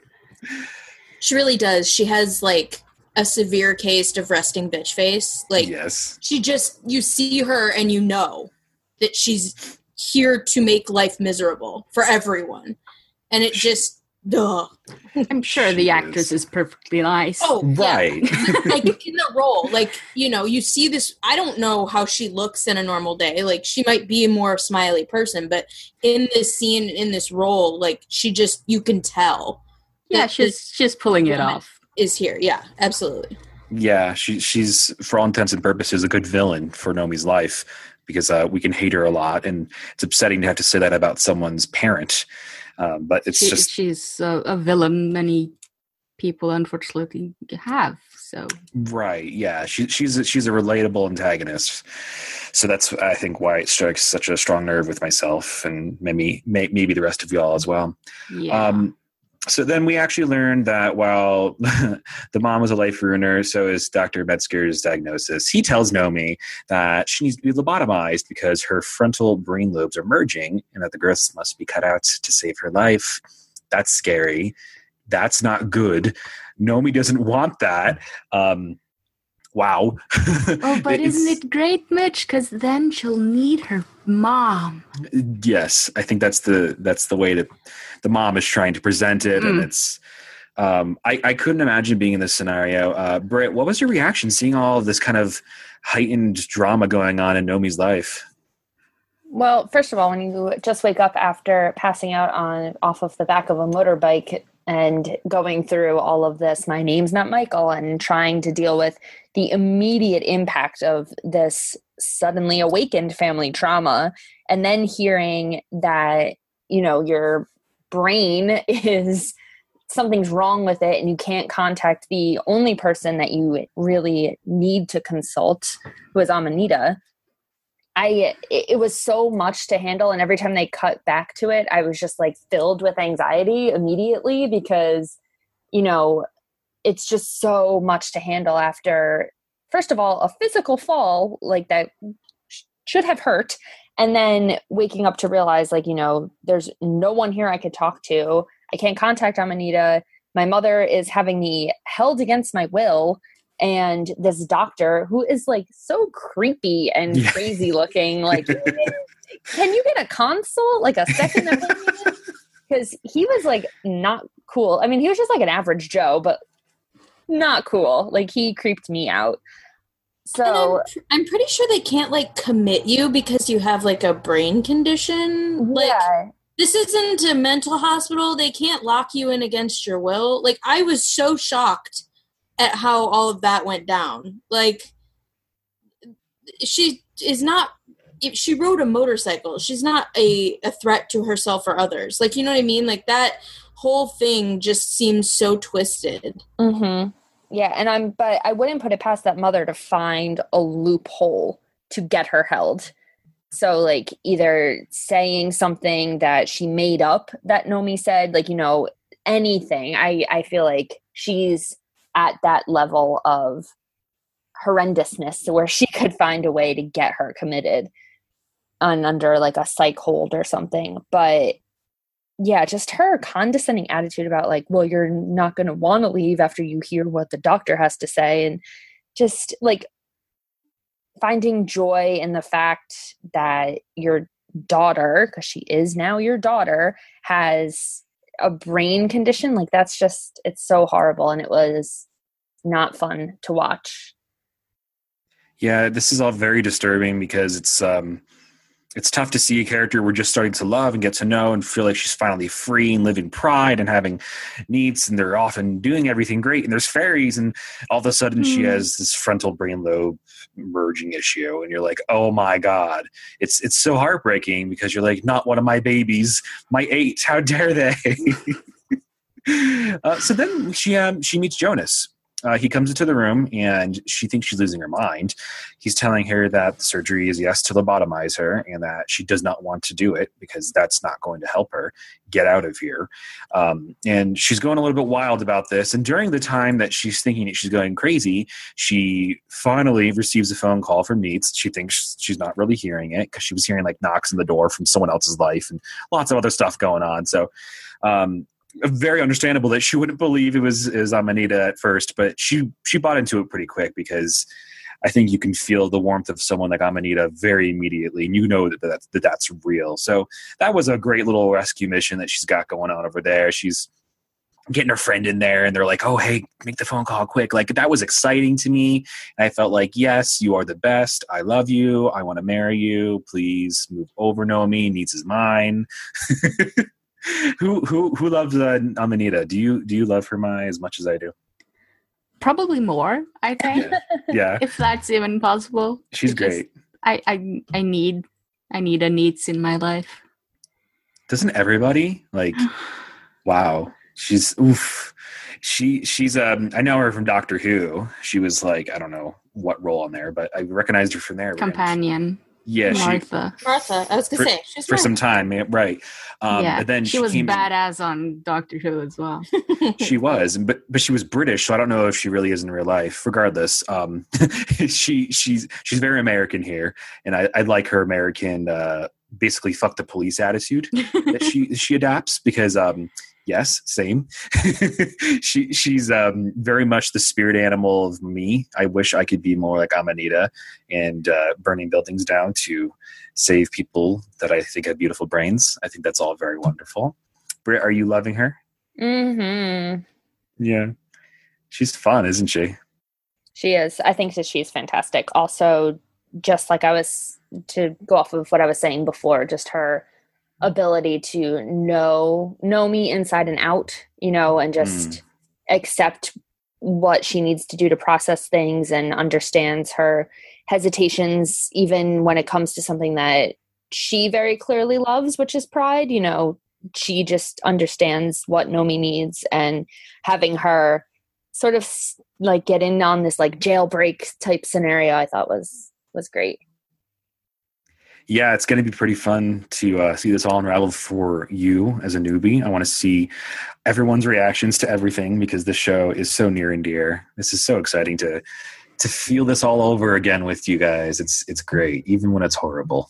She really does. She has, like, a severe case of resting bitch face. Like, yes. She just, you see her and you know that she's here to make life miserable for everyone. And it just... Duh. I'm sure she the actress is. is perfectly nice. Oh, right. Yeah. Like in the role, like, you know, you see this. I don't know how she looks in a normal day. Like, she might be a more smiley person, but in this scene, in this role, like, she just, you can tell. Yeah, she's she's pulling it off. Is here. Yeah, absolutely. Yeah, she she's, for all intents and purposes, a good villain for Nomi's life because uh, we can hate her a lot, and it's upsetting to have to say that about someone's parent. Um, but it's she, just she's a, a villain many people unfortunately have. So right, yeah, she, she's a, she's a relatable antagonist. So that's I think why it strikes such a strong nerve with myself and maybe may, maybe the rest of y'all as well. Yeah. Um, So then we actually learned that while the mom was a life ruiner, so is Doctor Metzger's diagnosis. He tells Nomi that she needs to be lobotomized because her frontal brain lobes are merging and that the growths must be cut out to save her life. That's scary. That's not good. Nomi doesn't want that. Um, wow. Oh, but isn't it great, Mitch? Because then she'll need her mom. Yes, I think that's the that's the way that the mom is trying to present it, mm. and it's. Um, I, I couldn't imagine being in this scenario. Uh, Britt, what was your reaction seeing all of this kind of heightened drama going on in Nomi's life? Well, first of all, when you just wake up after passing out on off of the back of a motorbike and going through all of this, my name's not Michael, and trying to deal with the immediate impact of this suddenly awakened family trauma, and then hearing that, you know, your brain is something's wrong with it and you can't contact the only person that you really need to consult, who is Amanita. I, it was so much to handle. And every time they cut back to it, I was just like filled with anxiety immediately because, you know, it's just so much to handle after, first of all, a physical fall like that sh- should have hurt. And then waking up to realize, like, you know, there's no one here I could talk to. I can't contact Amanita. My mother is having me held against my will. And this doctor who is like so creepy and yeah. crazy looking, like, can you get a consult, like a second opinion? Because he was like not cool. I mean, he was just like an average Joe, but not cool. Like, he creeped me out. So I'm, I'm pretty sure they can't like commit you because you have like a brain condition. Like, yeah. This isn't a mental hospital. They can't lock you in against your will. Like, I was so shocked at how all of that went down. Like, she is not, if she rode a motorcycle, she's not a, a threat to herself or others. Like, you know what I mean? Like, that whole thing just seems so twisted. Mm-hmm. Yeah, and I'm, but I wouldn't put it past that mother to find a loophole to get her held. So, like, either saying something that she made up that Nomi said, like, you know, anything. I, I feel like she's at that level of horrendousness where she could find a way to get her committed and under like a psych hold or something. But yeah, just her condescending attitude about like, well, you're not going to want to leave after you hear what the doctor has to say. And just like finding joy in the fact that your daughter, because she is now your daughter, has a brain condition. Like, that's just, it's so horrible. And it was not fun to watch. Yeah, this is all very disturbing because it's um it's tough to see a character we're just starting to love and get to know and feel like she's finally free and living pride and having needs, and they're often doing everything great, and there's fairies, and all of a sudden mm. she has this frontal brain lobe merging issue, and you're like, oh my god. It's it's so heartbreaking because you're like, not one of my babies, my eight, how dare they? uh, so then she um she meets Jonas. Uh, he comes into the room and she thinks she's losing her mind. He's telling her that the surgery is yes to lobotomize her and that she does not want to do it because that's not going to help her get out of here. Um, and she's going a little bit wild about this. And during the time that she's thinking that she's going crazy, she finally receives a phone call from Neitz. She thinks she's not really hearing it because she was hearing like knocks on the door from someone else's life and lots of other stuff going on. So, um, very understandable that she wouldn't believe it was, it was Amanita at first, but she, she bought into it pretty quick because I think you can feel the warmth of someone like Amanita very immediately, and you know that that's, that that's real. So that was a great little rescue mission that she's got going on over there. She's getting her friend in there, and they're like, oh, hey, make the phone call quick. Like, that was exciting to me. And I felt like, yes, you are the best. I love you. I want to marry you. Please move over, Nomi. Neitz is mine. Who who who loves uh, Amanita? Do you do you love her, Mai, as much as I do? Probably more, I think. Yeah, yeah. If that's even possible. She's great. I, I I need I need a Neitz in my life. Doesn't everybody? Like, wow. She's oof. She she's um I know her from Doctor Who. She was like, I don't know what role on there, but I recognized her from there. Companion. Yeah, she Martha. Martha. I was gonna For- say she's for Martha. some time, yeah, right? Um, yeah, and then she, she, was came. badass on Doctor Who as well. She was, but but she was British, so I don't know if she really is in real life. Regardless, um, she she's she's very American here, and I, I like her American, uh, basically fuck the police attitude that she she adapts because um, yes, same. she she's um, very much the spirit animal of me. I wish I could be more like Amanita and uh, burning buildings down to save people that I think have beautiful brains. I think that's all very wonderful. Britt, are you loving her? Mm-hmm. Yeah. She's fun, isn't she? She is. I think that she's fantastic. Also, just like I was, to go off of what I was saying before, just her ability to know know me inside and out, you know, and just Mm. accept what she needs to do to process things, and understands her hesitations even when it comes to something that she very clearly loves, which is Pride. You know, she just understands what Nomi needs, and having her sort of like get in on this like jailbreak type scenario, I thought was was great. Yeah, it's going to be pretty fun to uh, see this all unravel for you as a newbie. I want to see everyone's reactions to everything because this show is so near and dear. This is so exciting to to feel this all over again with you guys. It's it's great, even when it's horrible.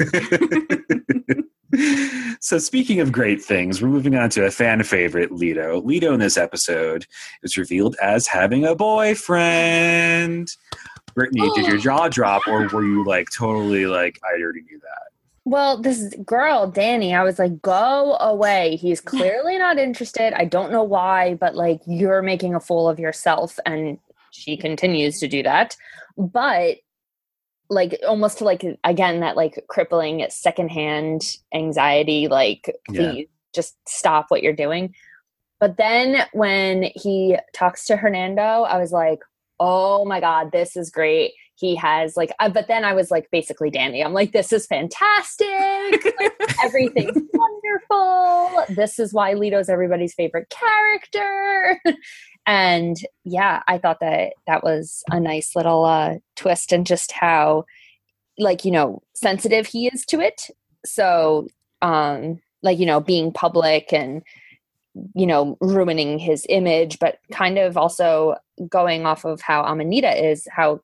So speaking of great things, we're moving on to a fan favorite, Leto. Leto in this episode is revealed as having a boyfriend. Brittany, did your jaw drop, or were you like totally like, I already knew that? Well, this girl, Danny, I was like, go away. He's clearly not interested. I don't know why, but like, you're making a fool of yourself. And she continues to do that. But like, almost to like, again, that like crippling secondhand anxiety, like, please Yeah. just stop what you're doing. But then when he talks to Hernando, I was like, oh my God, this is great. He has like, uh, but then I was like, basically Danny, I'm like, this is fantastic. Like, everything's wonderful. This is why Leto's everybody's favorite character. And yeah, I thought that that was a nice little uh, twist, and just how, like, you know, sensitive he is to it. So, um, like, you know, being public and, you know, ruining his image, but kind of also going off of how Amanita is, how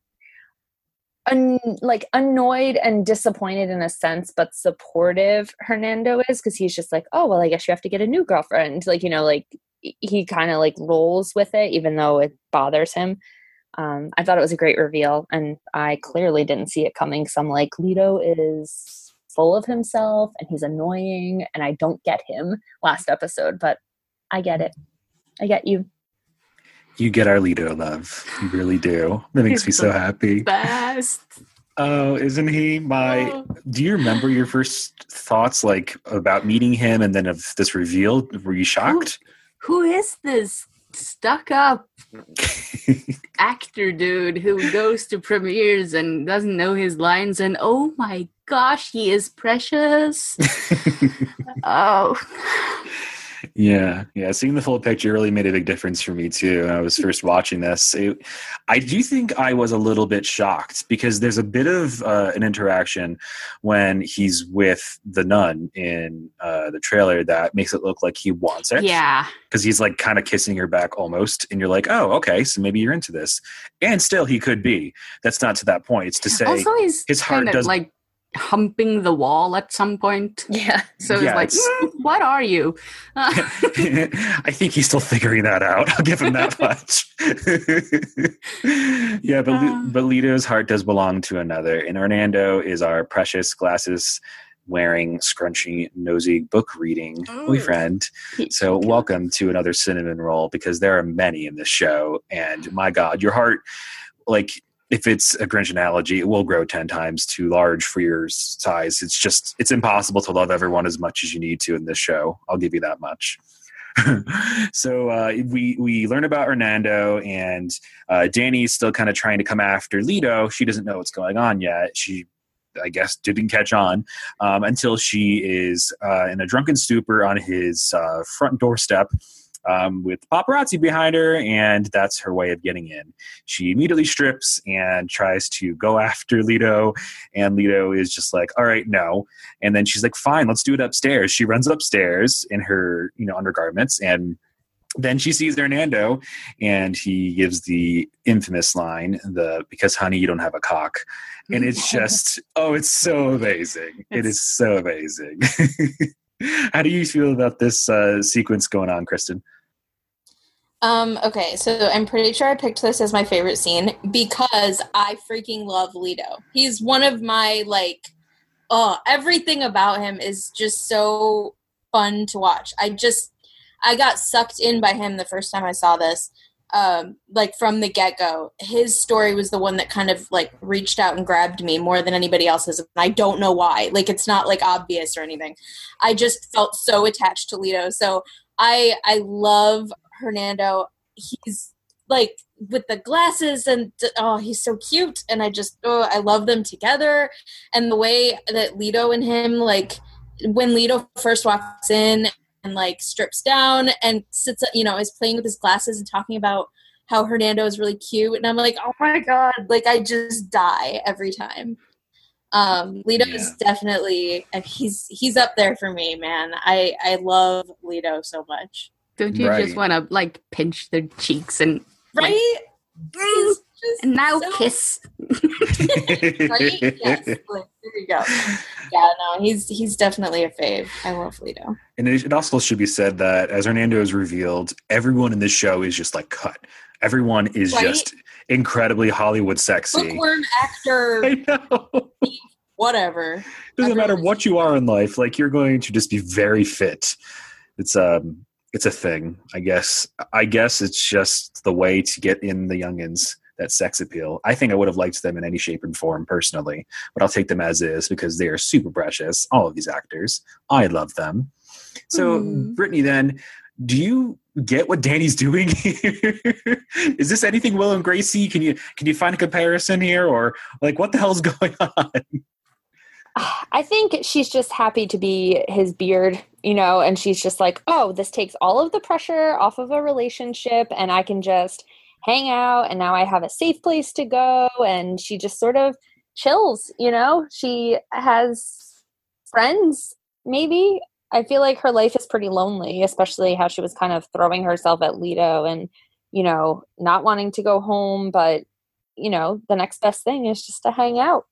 un- like annoyed and disappointed in a sense, but supportive Hernando is, because he's just like, oh, well, I guess you have to get a new girlfriend. Like, you know, like he kind of like rolls with it, even though it bothers him. Um, I thought it was a great reveal, and I clearly didn't see it coming. So I'm like, Leto is full of himself and he's annoying, and I don't get him last episode, but I get it. I get you. You get our Leto love. You really do. That makes me so happy. Best. Oh, isn't he? My. Oh. Do you remember your first thoughts, like about meeting him, and then of this reveal? Were you shocked? Who is this stuck up actor dude who goes to premieres and doesn't know his lines? And oh my gosh, he is precious. Oh. Yeah, yeah. Seeing the full picture really made a big difference for me too. When I was first watching this, it, I do think I was a little bit shocked because there's a bit of uh, an interaction when he's with the nun in uh, the trailer that makes it look like he wants it. Yeah, because he's like kind of kissing her back almost, and you're like, oh, okay, so maybe you're into this. And still, he could be. That's not to that point. It's to say also he's his heart kind of does like humping the wall at some point. Yeah. So Yeah, it's like, it's- mm, what are you? Uh, I think he's still figuring that out. I'll give him that much. Yeah, but Uh. but Leto's heart does belong to another, and Hernando is our precious glasses wearing scrunchy nosy book reading Ooh. boyfriend. he's So cute. welcome to another cinnamon roll, because there are many in this show, and my God, your heart, like if it's a Grinch analogy, it will grow ten times too large for your size. It's just, it's impossible to love everyone as much as you need to in this show. I'll give you that much. So uh, we we learn about Hernando, and uh, Danny's still kind of trying to come after Leto. She doesn't know what's going on yet. She, I guess, didn't catch on um, until she is uh, in a drunken stupor on his uh, front doorstep, um, with paparazzi behind her, and that's her way of getting in. She immediately strips and tries to go after Leto, and Leto is just like, all right, no. And then she's like, fine, let's do it upstairs. She runs upstairs in her, you know, undergarments, and then she sees Hernando, and he gives the infamous line, "the because honey, you don't have a cock," and it's just, oh, it's so amazing. It's, it is so amazing. How do you feel about this uh, sequence going on, Kristen? Um, okay, so I'm pretty sure I picked this as my favorite scene because I freaking love Leto. He's one of my, like, oh, everything about him is just so fun to watch. I just, I got sucked in by him the first time I saw this. Um, like from the get-go, his story was the one that kind of like reached out and grabbed me more than anybody else's. I don't know why. Like, it's not like obvious or anything. I just felt so attached to Leto. So I I love Hernando. He's like with the glasses and oh, he's so cute. And I just oh, I love them together. And the way that Leto and him, like when Leto first walks in and like strips down and sits, you know, is playing with his glasses and talking about how Hernando is really cute. And I'm like, oh my God, like I just die every time. Um, Leto yeah. is definitely, he's, he's up there for me, man. I, I love Leto so much. Don't you right. just want to like pinch their cheeks and right? Like, and now so... kiss. Right? Yes. Like, there you go. Yeah, no, he's he's definitely a fave. I love Leto. And it also should be said that as Hernando is revealed, everyone in this show is just like cut. Everyone is right? just incredibly Hollywood sexy. Bookworm actor. I know. Whatever. It doesn't Everyone matter what you are in life. Like, you're going to just be very fit. It's um, it's a thing, I guess. I guess it's just the way to get in the youngins. That sex appeal. I think I would have liked them in any shape and form personally, but I'll take them as is because they are super precious. All of these actors, I love them. So, mm. Brittany, then, do you get what Danny's doing here? Is this anything Will and Gracie? Can you can you find a comparison here, or like what the hell's going on? I think she's just happy to be his beard, you know, and she's just like, oh, this takes all of the pressure off of a relationship, and I can just hang out, and now I have a safe place to go. And she just sort of chills, you know. She has friends, maybe. I feel like her life is pretty lonely, especially how she was kind of throwing herself at Leto and, you know, not wanting to go home, but, you know, the next best thing is just to hang out.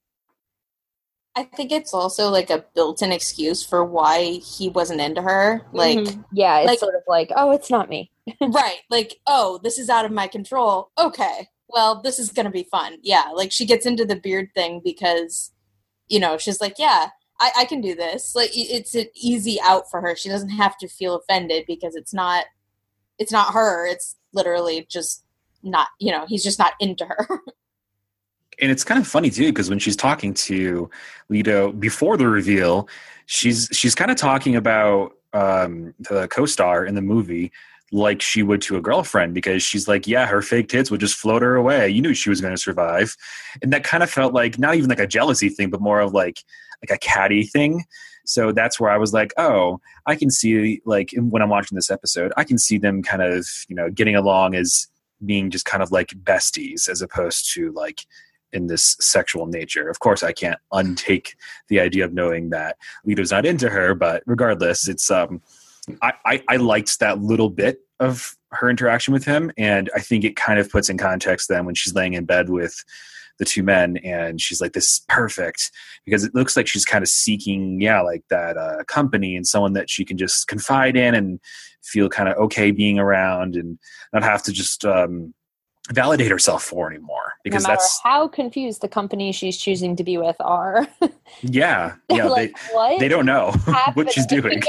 I think it's also like a built-in excuse for why he wasn't into her. Like, mm-hmm. yeah, it's like, sort of like, oh, it's not me. Right. Like, oh, this is out of my control. Okay. Well, this is going to be fun. Yeah. Like, she gets into the beard thing because, you know, she's like, yeah, I, I can do this. Like, it's an easy out for her. She doesn't have to feel offended because it's not, it's not her. It's literally just not, you know, he's just not into her. And it's kind of funny too, because when she's talking to Leto before the reveal, she's, she's kind of talking about um, the co-star in the movie like she would to a girlfriend, because she's like, yeah, her fake tits would just float her away. You knew she was going to survive. And that kind of felt like not even like a jealousy thing, but more of like, like a catty thing. So that's where I was like, oh, I can see, like, when I'm watching this episode, I can see them kind of, you know, getting along as being just kind of like besties as opposed to like in this sexual nature. Of course, I can't untake the idea of knowing that Leto's not into her, but regardless, it's, um, I, I, I liked that little bit of her interaction with him, and I think it kind of puts in context then when she's laying in bed with the two men and she's like, this is perfect, because it looks like she's kind of seeking, yeah, like that uh, company and someone that she can just confide in and feel kind of okay being around and not have to just um, validate herself for anymore. Because no matter that's how confused the company she's choosing to be with are. yeah, yeah, like, they, what they don't know what she's doing.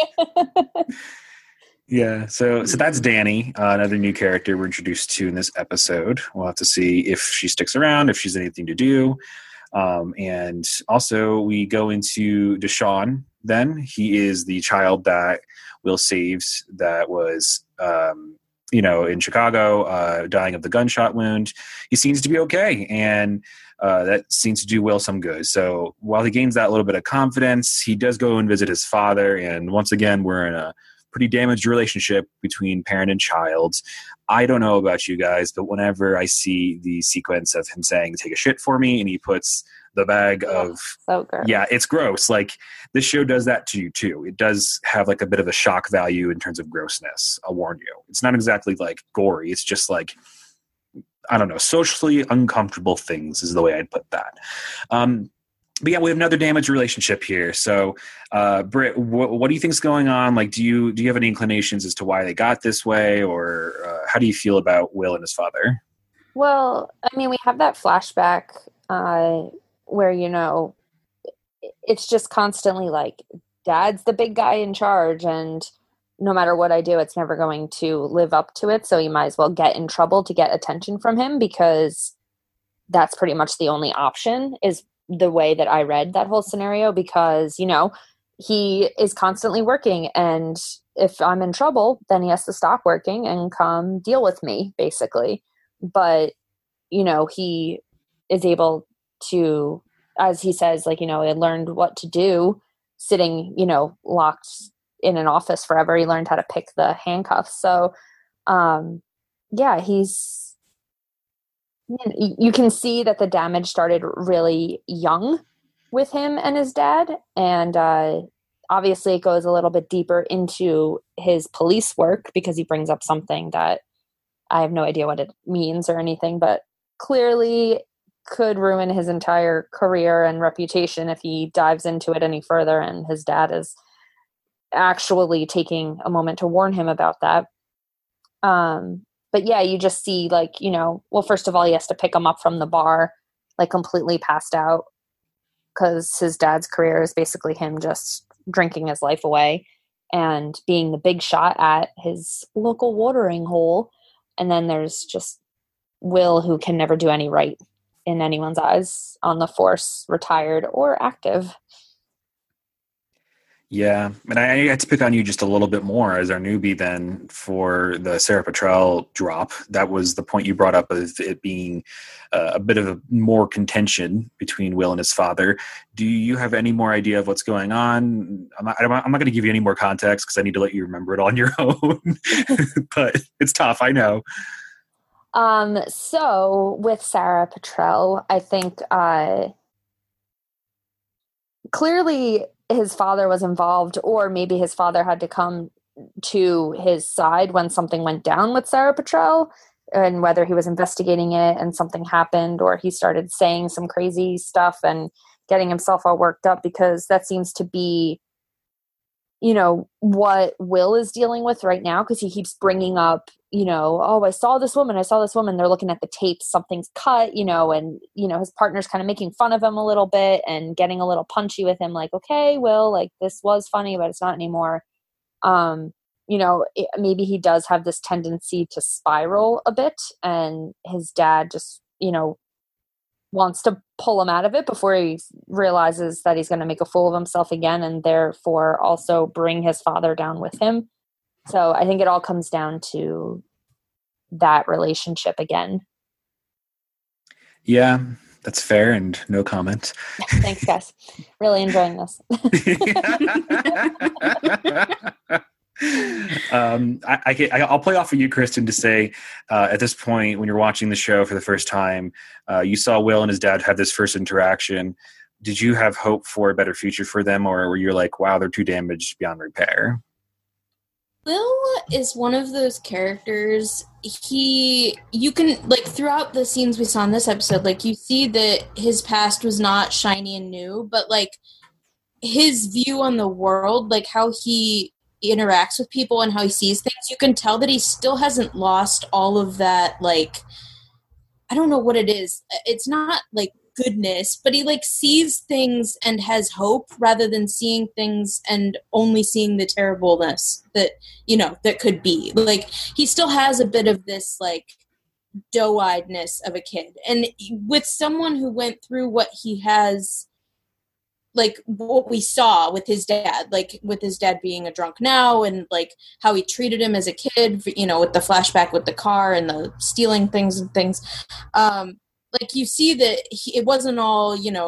Yeah, so so that's Danny, uh, another new character we're introduced to in this episode. We'll have to see if she sticks around, if she's anything to do. Um, and also we go into Deshawn then. He is the child that Will saves that was, um, you know, in Chicago, uh, dying of the gunshot wound. He seems to be okay, and uh, that seems to do Will some good. So while he gains that little bit of confidence, he does go and visit his father, and once again, we're in a pretty damaged relationship between parent and child. I don't know about you guys, but whenever I see the sequence of him saying, take a shit for me, and he puts the bag of, so gross. Yeah, it's gross. Like, this show does that to you too. It does have like a bit of a shock value in terms of grossness. I'll warn you. It's not exactly like gory. It's just like, I don't know, socially uncomfortable things is the way I'd put that. Um, But yeah, we have another damaged relationship here. So, uh, Britt, wh- what do you think's going on? Like, do you do you have any inclinations as to why they got this way, or uh, how do you feel about Will and his father? Well, I mean, we have that flashback uh, where, you know, it's just constantly like, Dad's the big guy in charge, and no matter what I do, it's never going to live up to it. So you might as well get in trouble to get attention from him, because that's pretty much the only option, is the way that I read that whole scenario, because, you know, he is constantly working, and if I'm in trouble, then he has to stop working and come deal with me, basically. But, you know, he is able to, as he says, like, you know, he learned what to do sitting, you know, locked in an office forever. He learned how to pick the handcuffs. So, um, yeah, he's, you can see that the damage started really young with him and his dad. And uh, obviously it goes a little bit deeper into his police work, because he brings up something that I have no idea what it means or anything, but clearly could ruin his entire career and reputation if he dives into it any further. And his dad is actually taking a moment to warn him about that. Um, But yeah, you just see, like, you know, well, first of all, he has to pick him up from the bar, like completely passed out, because his dad's career is basically him just drinking his life away and being the big shot at his local watering hole. And then there's just Will, who can never do any right in anyone's eyes on the force, retired or active. Yeah, and I, I had to pick on you just a little bit more as our newbie then for the Sarah Petrel drop. That was the point you brought up of it being uh, a bit of a more contention between Will and his father. Do you have any more idea of what's going on? I'm not, I'm not going to give you any more context because I need to let you remember it on your own. But it's tough, I know. Um, so with Sarah Petrel, I think uh, clearly his father was involved, or maybe his father had to come to his side when something went down with Sarah Petrel, and whether he was investigating it and something happened, or he started saying some crazy stuff and getting himself all worked up, because that seems to be, you know, what Will is dealing with right now, because he keeps bringing up, you know, oh, I saw this woman, I saw this woman. They're looking at the tapes, something's cut, you know, and, you know, his partner's kind of making fun of him a little bit and getting a little punchy with him, like, okay, Will, like, this was funny, but it's not anymore. Um, you know, it, maybe he does have this tendency to spiral a bit, and his dad just, you know, wants to pull him out of it before he realizes that he's going to make a fool of himself again, and therefore also bring his father down with him. So I think it all comes down to that relationship again. Yeah, that's fair, and no comment. Thanks, guys. Really enjoying this. um, I, I can, I'll play off of you, Kristen, to say uh, at this point, when you're watching the show for the first time, uh, you saw Will and his dad have this first interaction. Did you have hope for a better future for them, or were you like, wow, they're too damaged beyond repair? Will is one of those characters, he, you can, like, throughout the scenes we saw in this episode, like, you see that his past was not shiny and new, but, like, his view on the world, like, how he interacts with people and how he sees things, you can tell that he still hasn't lost all of that, like, I don't know what it is. It's not, like, goodness, but he, like, sees things and has hope rather than seeing things and only seeing the terribleness that, you know, that could be. Like, he still has a bit of this, like, doe-eyedness of a kid. And with someone who went through what he has, like, what we saw with his dad, like, with his dad being a drunk now, and, like, how he treated him as a kid, you know, with the flashback with the car and the stealing things and things, um, like, you see that he, it wasn't all, you know,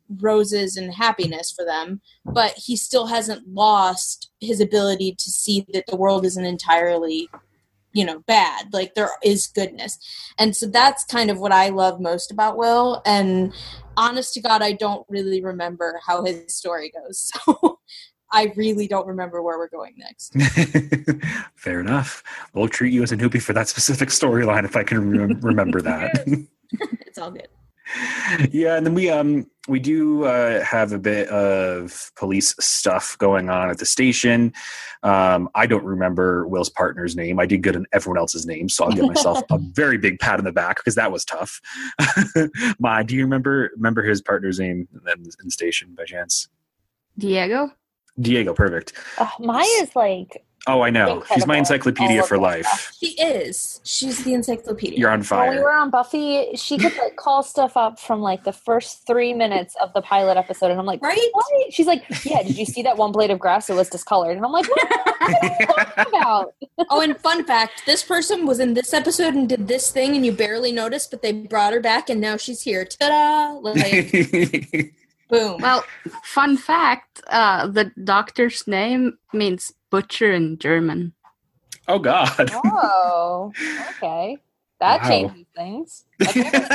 roses and happiness for them, but he still hasn't lost his ability to see that the world isn't entirely, you know, bad. Like, there is goodness. And so that's kind of what I love most about Will. And honest to God, I don't really remember how his story goes. So I really don't remember where we're going next. Fair enough. We'll treat you as a newbie for that specific storyline if I can re- remember that. It's all good. Yeah, and then we um we do uh, have a bit of police stuff going on at the station. Um, I don't remember Will's partner's name. I did good on everyone else's name, so I'll give myself a very big pat on the back because that was tough. Ma, do you remember remember his partner's name in, in the station by chance? Diego? Diego, perfect. Uh, Maya is like... Oh, I know. She's my encyclopedia for life. Stuff. She is. She's the encyclopedia. You're on fire. When we were on Buffy, she could like call stuff up from like the first three minutes of the pilot episode, and I'm like, right? What? She's like, yeah. Did you see that one blade of grass that was discolored? And I'm like, what are you talking about? Oh, and fun fact: this person was in this episode and did this thing, and you barely noticed, but they brought her back, and now she's here. Ta-da! Like, boom. Well, fun fact, uh, the doctor's name means butcher in German. Oh, God. Oh, okay. That Wow. changes things. That's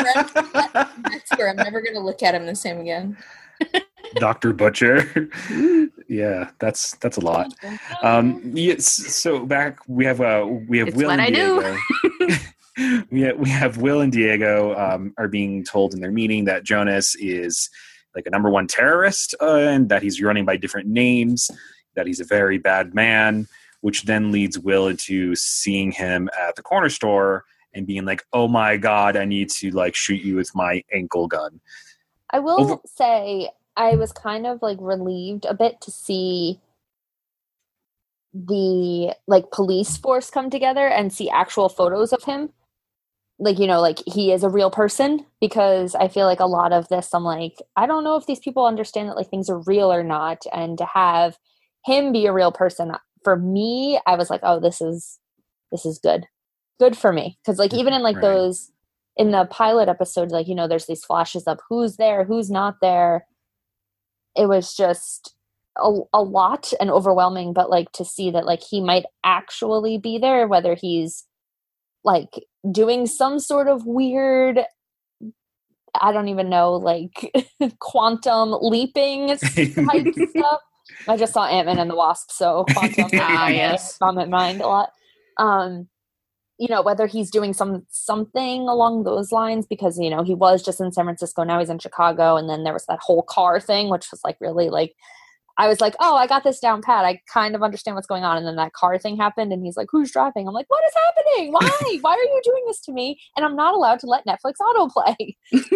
where I'm never going to look at him the same again. Doctor Butcher. Yeah, that's that's a lot. Um, yes, so back we have uh, we have It's Will what and I Diego. do. we have, we have Will and Diego um, are being told in their meeting that Jonas is like a number one terrorist uh, and that he's running by different names, that he's a very bad man, which then leads Will into seeing him at the corner store and being like, oh my God, I need to like shoot you with my ankle gun. I will Over- say I was kind of like relieved a bit to see the like police force come together and see actual photos of him. Like, you know, like he is a real person, because I feel like a lot of this, I'm like, I don't know if these people understand that like things are real or not. And to have him be a real person, for me, I was like, oh, this is, this is good. Good for me. Cause like, even in like Right. those, in the pilot episode, like, you know, there's these flashes of who's there, who's not there. It was just a, a lot and overwhelming, but like to see that like he might actually be there, whether he's like doing some sort of weird, I don't even know, like quantum leaping type stuff. I just saw Ant-Man and the Wasp, so quantum Ah, yes. on my mind a lot. Um, you know, whether he's doing some something along those lines, because, you know, he was just in San Francisco, now he's in Chicago, and then there was that whole car thing, which was like really like, I was like, oh, I got this down pat. I kind of understand what's going on. And then that car thing happened, and he's like, who's driving? I'm like, what is happening? Why? Why are you doing this to me? And I'm not allowed to let Netflix autoplay.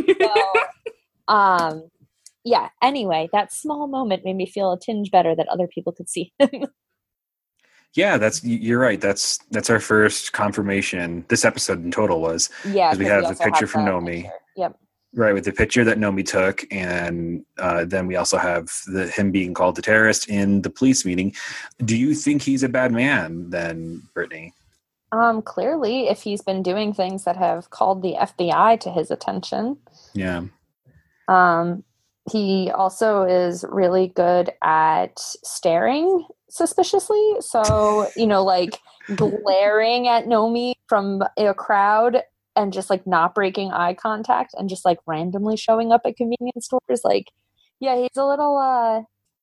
So, um, yeah, anyway, that small moment made me feel a tinge better that other people could see him. Yeah, that's you're right. That's that's our first confirmation. This episode in total was Yeah, because we 'cause have the also picture have from the Nomi, picture. Yep. right? With the picture that Nomi took, and uh, then we also have the him being called the terrorist in the police meeting. Do you think he's a bad man, then, Brittany? Um, clearly, if he's been doing things that have called the F B I to his attention. Yeah. Um, he also is really good at staring suspiciously. So, you know, like glaring at Nomi from a crowd and just like not breaking eye contact and just like randomly showing up at convenience stores. Like, yeah, he's a little, uh,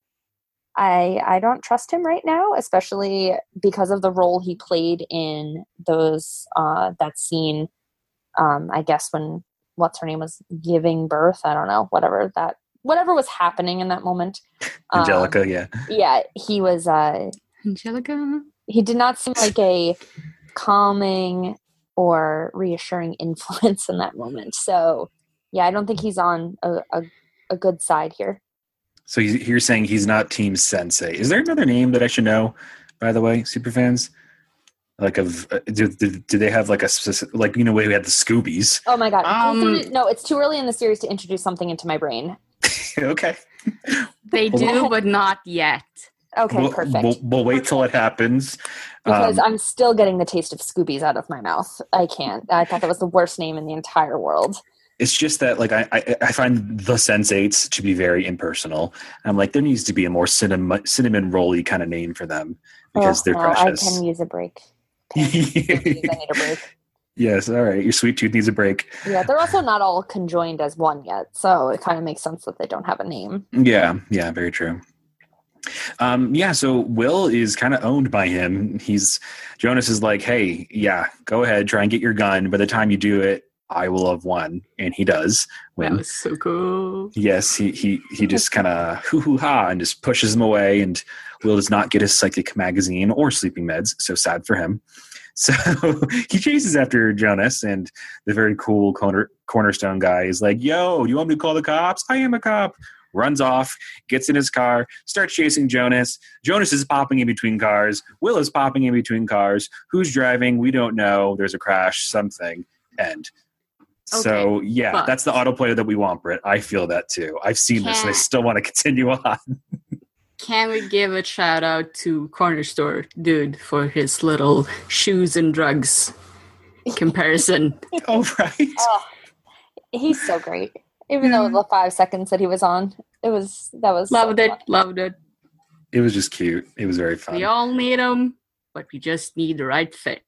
I, I don't trust him right now, especially because of the role he played in those, uh, that scene. Um, I guess when, what's her name was giving birth. I don't know, whatever that, whatever was happening in that moment. Um, Angelica, yeah. Yeah, he was, uh, Angelica? he did not seem like a calming or reassuring influence in that moment. So yeah, I don't think he's on a, a, a good side here. So he's, you're saying he's not Team Sensei. Is there another name that I should know, by the way, superfans? Like, of uh, do, do, do they have like a specific, like, you know, we had the Scoobies. Oh my God. Um, no, it's too early in the series to introduce something into my brain. Okay. They do, but not yet. Okay, we'll, perfect. We'll, we'll wait till it happens. Because Um, I'm still getting the taste of Scoobies out of my mouth. I can't. I thought that was the worst name in the entire world. It's just that, like, I, I, I find the Sensates to be very impersonal. I'm like, there needs to be a more cinnamon, cinnamon roll-y kind of name for them because oh, they're no, precious. I can use a break. Please, I need a break. Yes, all right. Your sweet tooth needs a break. Yeah, they're also not all conjoined as one yet, so it kind of makes sense that they don't have a name. Yeah, yeah, very true. Um, yeah, so Will is kind of owned by him. He's Jonas is like, hey, yeah, go ahead, try and get your gun. By the time you do it, I will have won, and he does win. That was so cool. Yes, he he he just kind of hoo hoo ha and just pushes him away, and Will does not get his psychic magazine or sleeping meds. So sad for him. So he chases after Jonas, and the very cool corner, cornerstone guy is like, yo, do you want me to call the cops? I am a cop. Runs off, gets in his car, starts chasing Jonas. Jonas is popping in between cars. Will is popping in between cars. Who's driving? We don't know. There's a crash, something. End. Okay, so, yeah, but that's the autoplay that we want, Britt. I feel that, too. I've seen this, and I still want to continue on. Can we give a shout out to Corner Store Dude for his little shoes and drugs comparison? Oh, right. Oh, he's so great. Even though the five seconds that he was on, it was that was loved so it, fun. loved it. It was just cute. It was very fun. We all need them, but we just need the right fit.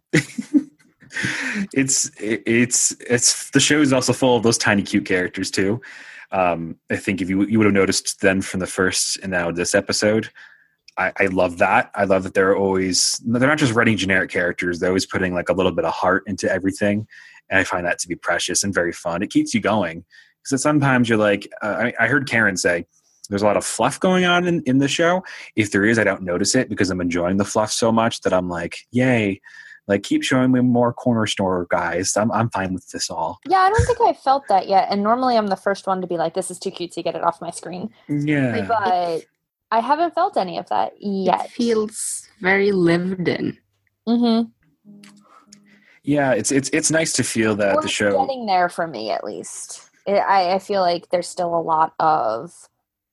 it's it's it's the show is also full of those tiny cute characters too. Um, I think if you you would have noticed then from the first and now this episode, I, I love that. I love that they're always they're not just writing generic characters. They're always putting like a little bit of heart into everything, and I find that to be precious and very fun. It keeps you going because sometimes you're like uh, I, I heard Karen say there's a lot of fluff going on in, in the show. If there is, I don't notice it because I'm enjoying the fluff so much that I'm like, yay. Like, keep showing me more corner store guys. I'm I'm fine with this all. Yeah, I don't think I felt that yet. And normally I'm the first one to be like, this is too cutesy, get it off my screen. Yeah. But I haven't felt any of that yet. It feels very lived in. Mm-hmm. Yeah, it's it's it's nice to feel that We're the show... getting there for me, at least. It, I, I feel like there's still a lot of...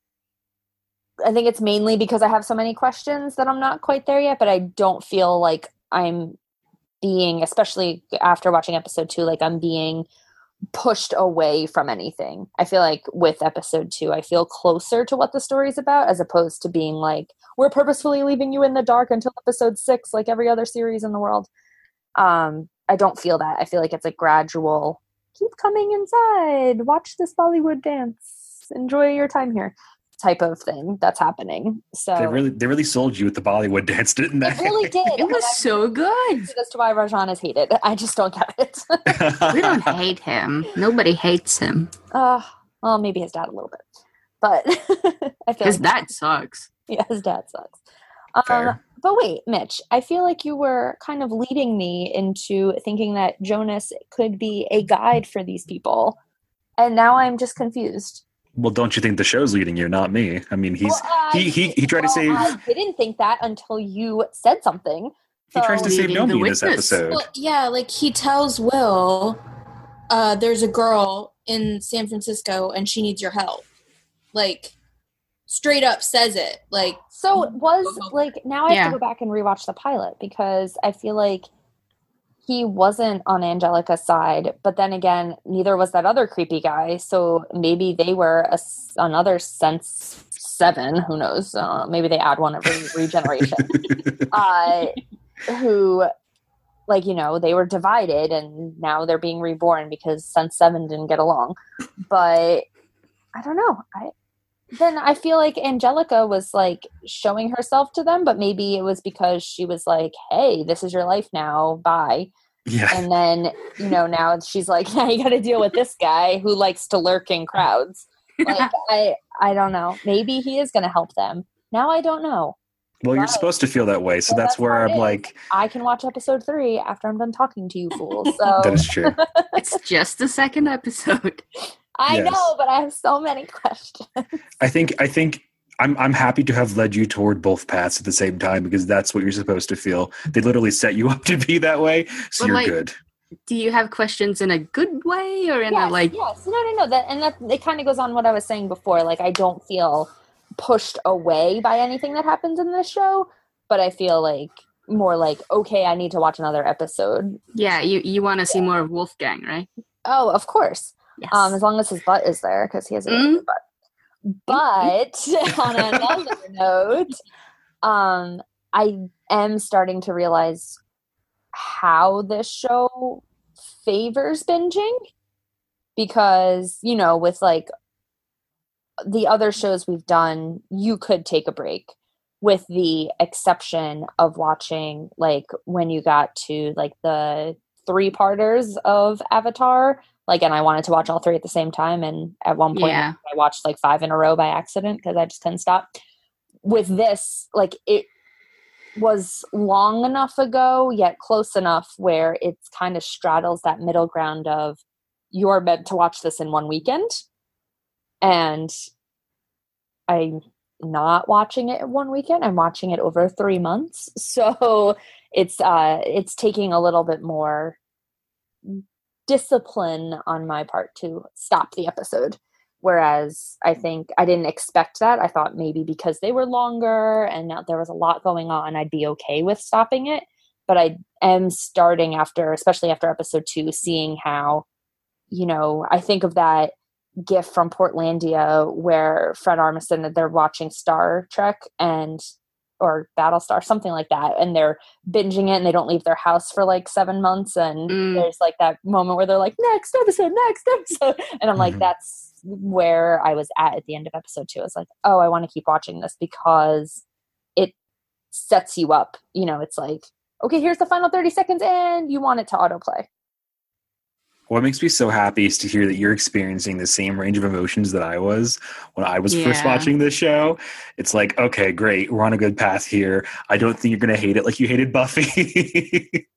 I think it's mainly because I have so many questions that I'm not quite there yet, but I don't feel like I'm being, especially after watching episode two, like I'm being pushed away from anything. I feel like with episode two, I feel closer to what the story's about as opposed to being like, we're purposefully leaving you in the dark until episode six, like every other series in the world. Um, I don't feel that. I feel like it's a gradual, keep coming inside, watch this Bollywood dance, enjoy your time here type of thing that's happening. So they really they really sold you with the Bollywood dance, didn't they? It really did. It was so good. That's why Rajan is hated. I just don't get it. We don't hate him. Nobody hates him. Uh, well, maybe his dad a little bit, but I feel his like, dad sucks. Yeah, his dad sucks. Um, but wait, Mitch, I feel like you were kind of leading me into thinking that Jonas could be a guide for these people, and now I'm just confused. Well, don't you think the show's leading you, not me? I mean, he's well, I, he, he he tried well, to save. I didn't think that until you said something. He So, tries to save Leading the Nomi in this witness. episode. Well, yeah, like he tells Will, uh, there's a girl in San Francisco and she needs your help. Like, straight up says it. Like, so it was like, now I have Yeah. to go back and rewatch the pilot because I feel like he wasn't on Angelica's side, but then again, neither was that other creepy guy. So maybe they were a, another sense seven. Who knows? Uh, maybe they add one every regeneration. uh, who, like, you know, they were divided and now they're being reborn because sense seven didn't get along. But I don't know. I then I feel like Angelica was like showing herself to them, but maybe it was because she was like, hey, this is your life now. Bye. Yeah. And then, you know, now she's like, now you got to deal with this guy who likes to lurk in crowds. Like, I, I don't know. Maybe he is going to help them. Now I don't know. Well, you're Right. supposed to feel that way, so Well, that's, that's where how it I'm is. like, I can watch episode three after I'm done talking to you fools. So that is true. It's just the second episode. I Yes. know, but I have so many questions. I think I think I'm I'm happy to have led you toward both paths at the same time because that's what you're supposed to feel. They literally set you up to be that way, so But, you're like, good. Do you have questions in a good way or in yes, a like? yes. No, no, no. That and that it kind of goes on what I was saying before. Like I don't feel pushed away by anything that happens in this show, but I feel like more like, okay, I need to watch another episode. Yeah, you you want to see more of Wolfgang, right? Oh, of course. Yes. Um, as long as his butt is there, because he has a really Mm. good butt. But on another note, um, I am starting to realize how this show favors binging, because, you know, with like the other shows we've done, you could take a break, with the exception of watching like when you got to like the three parters of Avatar, like, and I wanted to watch all three at the same time, and at one point Yeah. I watched like five in a row by accident because I just couldn't stop. With this, like, it was long enough ago yet close enough where it kind of straddles that middle ground of you're meant to watch this in one weekend, and I'm not watching it in one weekend. I'm watching it over three months. So it's uh it's taking a little bit more discipline on my part to stop the episode. Whereas I think I didn't expect that. I thought maybe because they were longer and now there was a lot going on, I'd be okay with stopping it. But I am starting after, especially after episode two, seeing how, you know, I think of that gif from Portlandia where Fred Armisen, they're watching Star Trek and or Battlestar, something like that, and they're binging it and they don't leave their house for like seven months, and Mm. there's like that moment where they're like, next episode, next episode, and I'm like, Mhm. that's where I was at at the end of episode two. I was like, oh, I want to keep watching this because it sets you up. You know, it's like, okay, here's the final thirty seconds and you want it to autoplay. What makes me so happy is to hear that you're experiencing the same range of emotions that I was when I was first Yeah. watching this show. It's like, okay, great. We're on a good path here. I don't think you're going to hate it like you hated Buffy.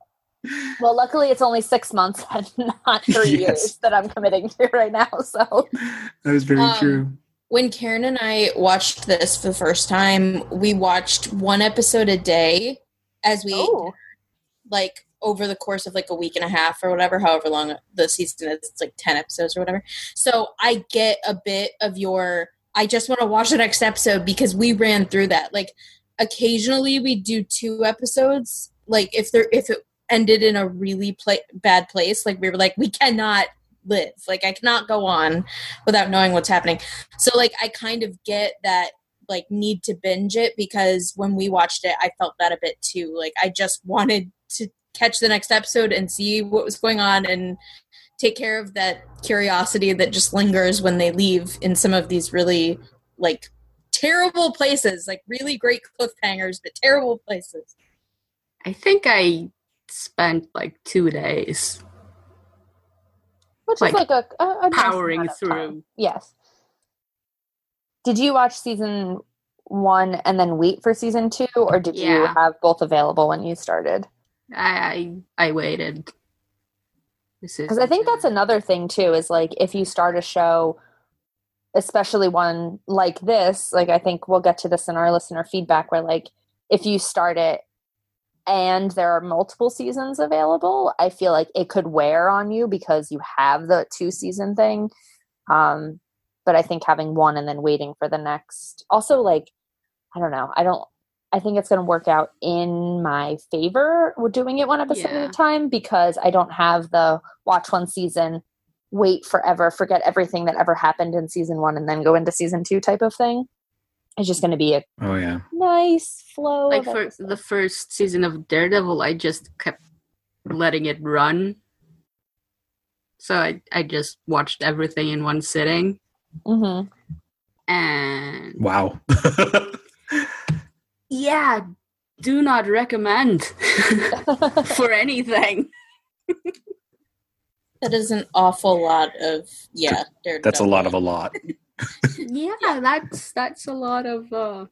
Well, luckily it's only six months and not three Yes. years that I'm committing to right now. So That was very Um, true. When Karen and I watched this for the first time, we watched one episode a day as we ate oh, like over the course of like a week and a half or whatever, however long the season is. It's like ten episodes or whatever. So I get a bit of your, I just want to watch the next episode because we ran through that. Like occasionally we do two episodes. Like if there, if it ended in a really pla- bad place, like we were like, we cannot live. Like I cannot go on without knowing what's happening. So like I kind of get that like need to binge it, because when we watched it, I felt that a bit too. Like I just wanted to catch the next episode and see what was going on and take care of that curiosity that just lingers when they leave in some of these really like terrible places, like really great cliffhangers, but terrible places. I think I spent like two days which like, is like a, a, a nice powering amount of through. time. Yes. Did you watch season one and then wait for season two, or did you Yeah. have both available when you started? I I, I waited. Because I think that's another thing too, is like if you start a show, especially one like this, like I think we'll get to this in our listener feedback, where like if you start it and there are multiple seasons available, I feel like it could wear on you because you have the two season thing. Um, but I think having one and then waiting for the next, also like, I don't know, I don't, I think it's going to work out in my favor. We're doing it one episode Yeah. at a time because I don't have the watch one season, wait forever, forget everything that ever happened in season one, and then go into season two type of thing. It's just going to be a Oh, yeah. nice flow. like of for episodes. the first season of Daredevil, I just kept letting it run. So I, I just watched everything in one sitting. Mhm. And Wow. yeah, do not recommend for anything. That is an awful lot of, yeah. That's a lot of a lot. Yeah, that's that's a lot of uh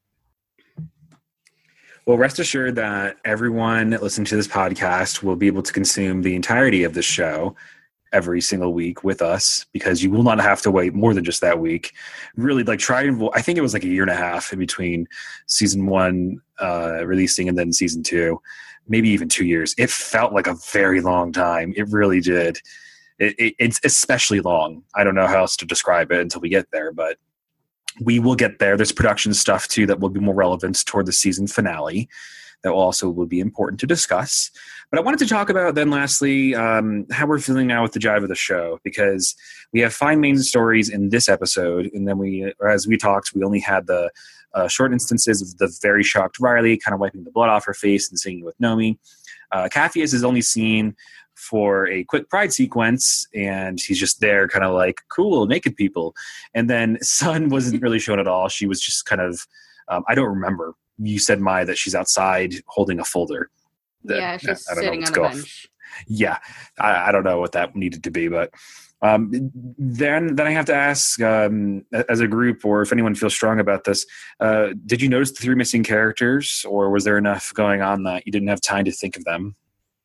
Well, rest assured that everyone listening to this podcast will be able to consume the entirety of the show every single week with us, because you will not have to wait more than just that week. Really, like try and I think it was like a year and a half in between season one uh, releasing and then season two, maybe even two years. It felt like a very long time. It really did. It, it, it's especially long. I don't know how else to describe it until we get there, but we will get there. There's production stuff too that will be more relevant toward the season finale that also will be important to discuss. But I wanted to talk about then lastly um, how we're feeling now with the jive of the show, because we have five main stories in this episode, and then we, as we talked, we only had the uh, short instances of the very shocked Riley kind of wiping the blood off her face and singing with Nomi. Uh, Capheus is only seen for a quick pride sequence, and he's just there kind of like, cool, naked people. And then Sun wasn't really shown at all. She was just kind of, um, I don't remember. You said, Mai, that she's outside holding a folder. That, yeah, she's I don't sitting know on a going. bench. Yeah, I, I don't know what that needed to be, but um, then then I have to ask, um, as a group, or if anyone feels strong about this, uh, did you notice the three missing characters, or was there enough going on that you didn't have time to think of them?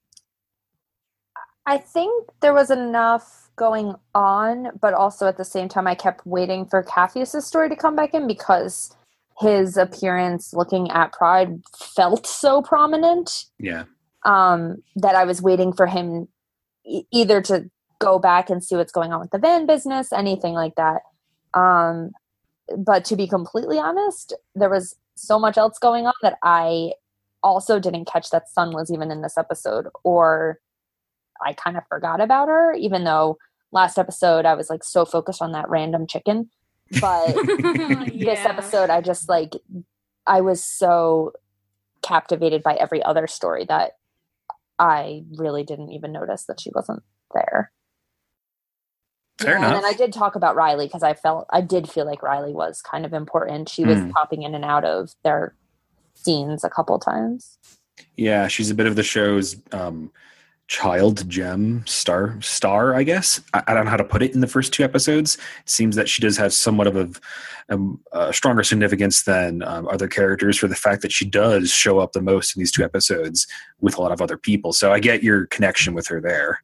I think there was enough going on, but also at the same time, I kept waiting for Capheus' story to come back in because his appearance looking at Pride felt so prominent. Yeah. Um, that I was waiting for him e- either to go back and see what's going on with the van business, anything like that. Um, but to be completely honest, there was so much else going on that I also didn't catch that Sun was even in this episode, or I kind of forgot about her, even though last episode I was like so focused on that random chicken. But yeah. this episode, I just like, I was so captivated by every other story that I really didn't even notice that she wasn't there. Fair And enough. then I did talk about Riley because I felt, I did feel like Riley was kind of important. She was Mm. popping in and out of their scenes a couple times. Yeah, she's a bit of the show's um, child gem star star I guess. I, I don't know how to put it in the first two episodes. It seems that she does have somewhat of a, um, a stronger significance than um, other characters for the fact that she does show up the most in these two episodes with a lot of other people, so I get your connection with her there.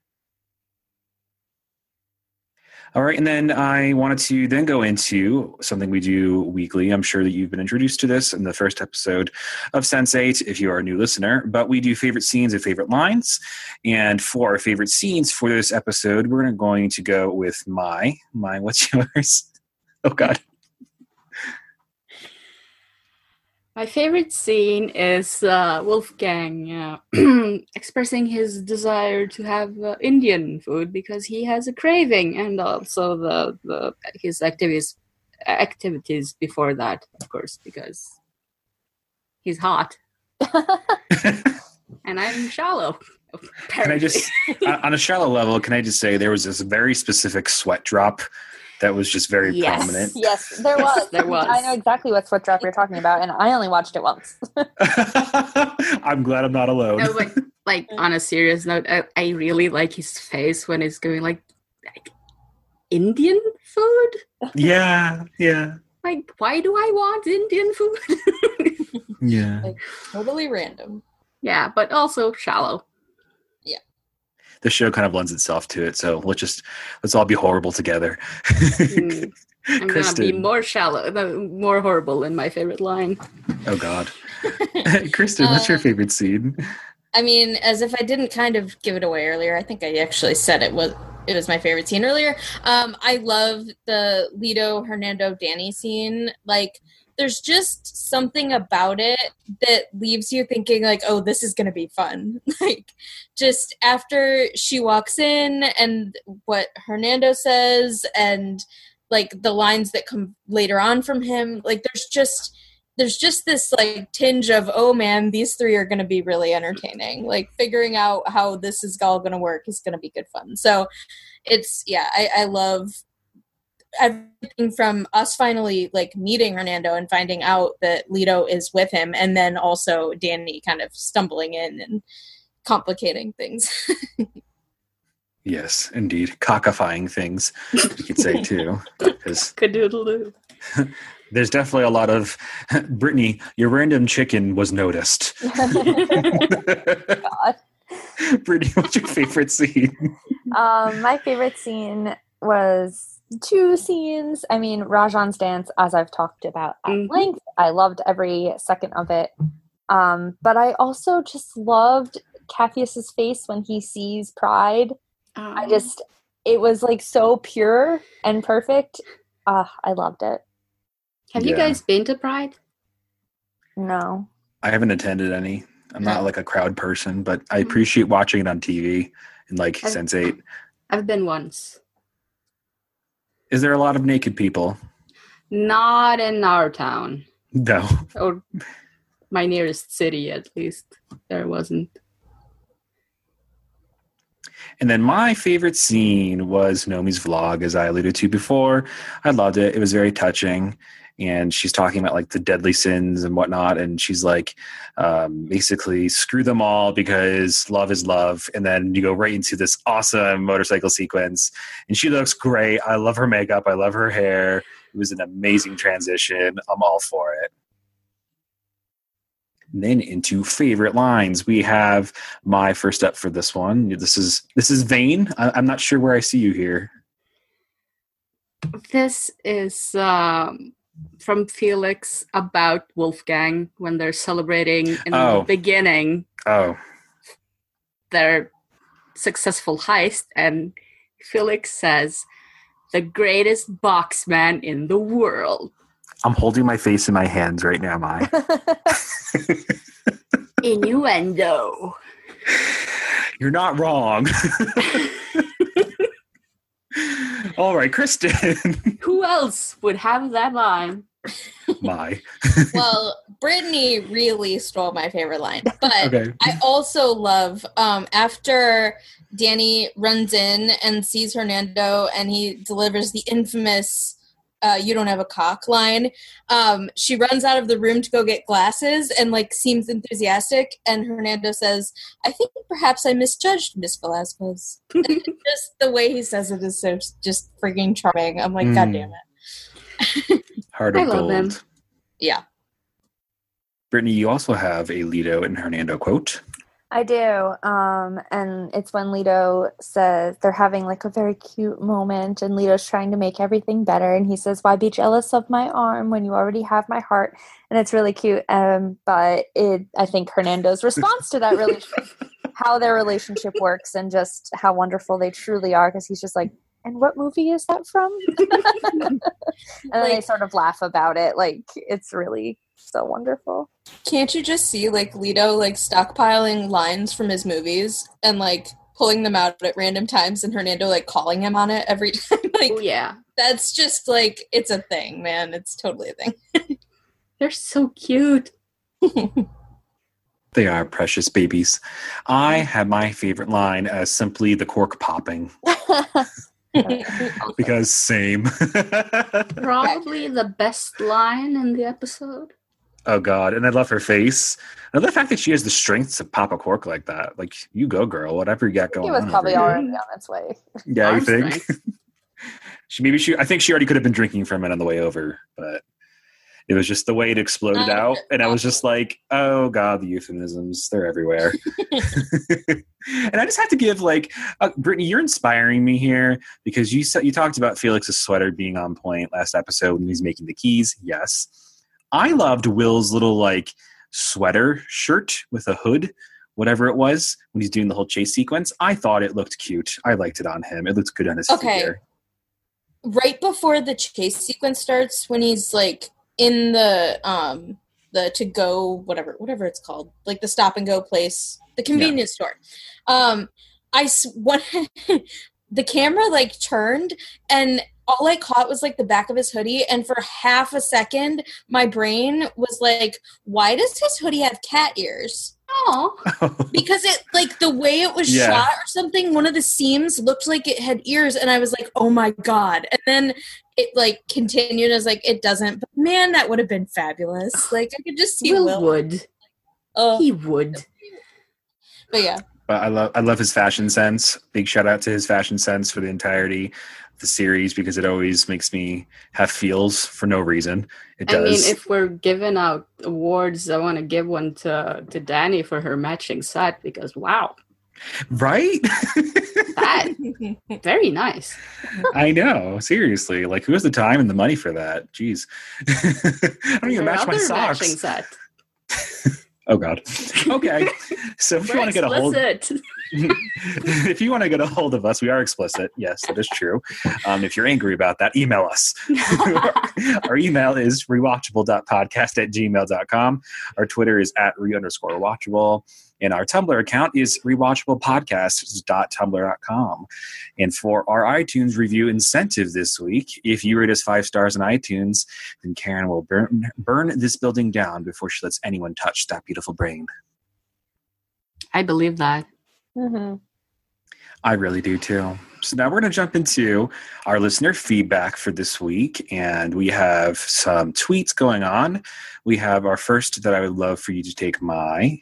All right, and then I wanted to then go into something we do weekly. I'm sure that you've been introduced to this in the first episode of sense eight if you are a new listener, but we do favorite scenes and favorite lines. And for our favorite scenes for this episode, we're going to go with Mai. Mai, what's yours? Oh, God. My favorite scene is uh, Wolfgang uh, expressing his desire to have uh, Indian food because he has a craving, and also the, the his activities activities before that, of course, because he's hot and I'm shallow. Can I just, on a shallow level, can I just say there was this very specific sweat drop that was just very Yes. prominent. Yes, there was. There was. I know exactly what sweat drop you're talking about, and I only watched it once. I'm glad I'm not alone. No, but like on a serious note, I, I really like his face when he's going like, like Indian food. Yeah, yeah, Like, why do I want Indian food? yeah. Like, totally random. Yeah, but also shallow. The show kind of lends itself to it, so let's just let's all be horrible together. Mm. I'm Kristen. gonna be more shallow, no, more horrible in my favorite line. Oh God, Kristen, what's your Um, favorite scene? I mean, as if I didn't kind of give it away earlier, I think I actually said it was it was my favorite scene earlier. Um, I love the Lido, Hernando, Danny scene. Like, there's just something about it that leaves you thinking like, oh, this is going to be fun. Like, just after she walks in and what Hernando says and like the lines that come later on from him, like there's just, there's just this like tinge of, oh man, these three are going to be really entertaining. Like figuring out how this is all going to work is going to be good fun. So it's, yeah, I, I love everything from us finally like meeting Hernando and finding out that Lido is with him, and then also Danny kind of stumbling in and complicating things. Yes, indeed, cockifying things you could say too, because Cadoodle-doo. there's definitely a lot of Brittany. Your random chicken was noticed. God. Brittany, what's your favorite scene? Um, my favorite scene was two scenes. I mean, Rajan's dance, as I've talked about at Mhm. length. I loved every second of it. Um, but I also just loved Capheus's face when he sees Pride. I Um, just, it was like so pure and perfect. Ah, I loved it. have you Yeah. guys been to Pride? No. I haven't attended any. I'm not No. like a crowd person, but I appreciate watching it on T V and like I've- Sense eight. I've been once. Is there a lot of naked people? Not in our town. No. Or my nearest city, at least. There wasn't. And then my favorite scene was Nomi's vlog, as I alluded to before. I loved it. It was very touching. And she's talking about like the deadly sins and whatnot. And she's like, um, basically, screw them all because love is love. And then you go right into this awesome motorcycle sequence. And she looks great. I love her makeup. I love her hair. It was an amazing transition. I'm all for it. And then into favorite lines, we have my first up for this one. This is this is Vane. I, I'm not sure where I see you here. This is um, from Felix about Wolfgang when they're celebrating in Oh. the beginning Oh, their successful heist, and Felix says, "The greatest boxman in the world." I'm holding my face in my hands right now, Mai. Innuendo. You're not wrong. All right, Kristen. Who else would have that line? My. Well, Brittany really stole my favorite line. But Okay. I also love um, after Danny runs in and sees Hernando and he delivers the infamous uh, "you don't have a cock" line. Um, she runs out of the room to go get glasses and like seems enthusiastic. And Hernando says, "I think perhaps I misjudged Miss Velasquez." And just the way he says it is so just freaking charming. I'm like, Mm. God damn it. Heart of I love gold. him. Yeah. Brittany, you also have a Lido and Hernando quote. I do. Um, and it's when Leto says they're having like a very cute moment and Leto's trying to make everything better. And he says, "Why be jealous of my arm when you already have my heart?" And it's really cute. Um, but it, I think Hernando's response to that really shows how their relationship works and just how wonderful they truly are. Because he's just like, "And what movie is that from?" And then they Like- sort of laugh about it. Like, it's really so wonderful. Can't you just see like Leto like stockpiling lines from his movies and like pulling them out at random times and Hernando like calling him on it every time? Like Oh, yeah. that's just like it's a thing, man. It's totally a thing. They're so cute. They are precious babies. I have my favorite line as simply the cork popping. Because same. Probably the best line in the episode. Oh, God. And I love her face. I love the fact that she has the strength to pop a cork like that. Like, you go, girl. Whatever you got It going was on. probably over here. already on its way. Yeah, you Arm think? strength. she maybe she. I think she already could have been drinking from it on the way over, but it was just the way it exploded Uh, out, and I was just like, "Oh God, the euphemisms—they're everywhere." And I just have to give like, uh, Brittany, you're inspiring me here because you said you talked about Felix's sweater being on point last episode when he's making the keys. Yes, I loved Will's little like sweater shirt with a hood. Whatever it was, when he's doing the whole chase sequence, I thought it looked cute. I liked it on him. It looked good on his Okay. figure. Right before the chase sequence starts, when he's like in the um the to go whatever whatever it's called, like the stop and go place, the convenience store. Um, I s- one the camera like turned and all I caught was like the back of his hoodie, and for half a second, my brain was like, "Why does his hoodie have cat ears?" Oh, Because it like the way it was Yeah. shot or something, one of the seams looked like it had ears, and I was like, "Oh my god!" And then it like continued. I was like, "It doesn't." But man, that would have been fabulous. Like I could just see Will Will. would. Oh, He would. but yeah, But I love I love his fashion sense. Big shout out to his fashion sense for the entirety of the series because it always makes me have feels for no reason. It I mean, does. if we're giving out awards, I want to give one to to Danny for her matching set because wow, Right? that very nice. I know. Seriously. Like who has the time and the money for that? Jeez. I don't even Her match my other socks. matching set. Oh God. Okay. So if you want to get a hold, Explicit. if you want to get a hold of us, we are explicit. Yes, that is true. Um, if you're angry about that, email us. Our email is rewatchable.podcast at gmail dot com. Our Twitter is at re underscore watchable. And our Tumblr account is rewatchablepodcasts dot tumblr dot com. And for our iTunes review incentive this week, if you rate us five stars on iTunes, then Karen will burn burn this building down before she lets anyone touch that beautiful brain. I believe that. Mm-hmm. I really do too. So now we're going to jump into our listener feedback for this week. And we have some tweets going on. We have our first that I would love for you to take, my...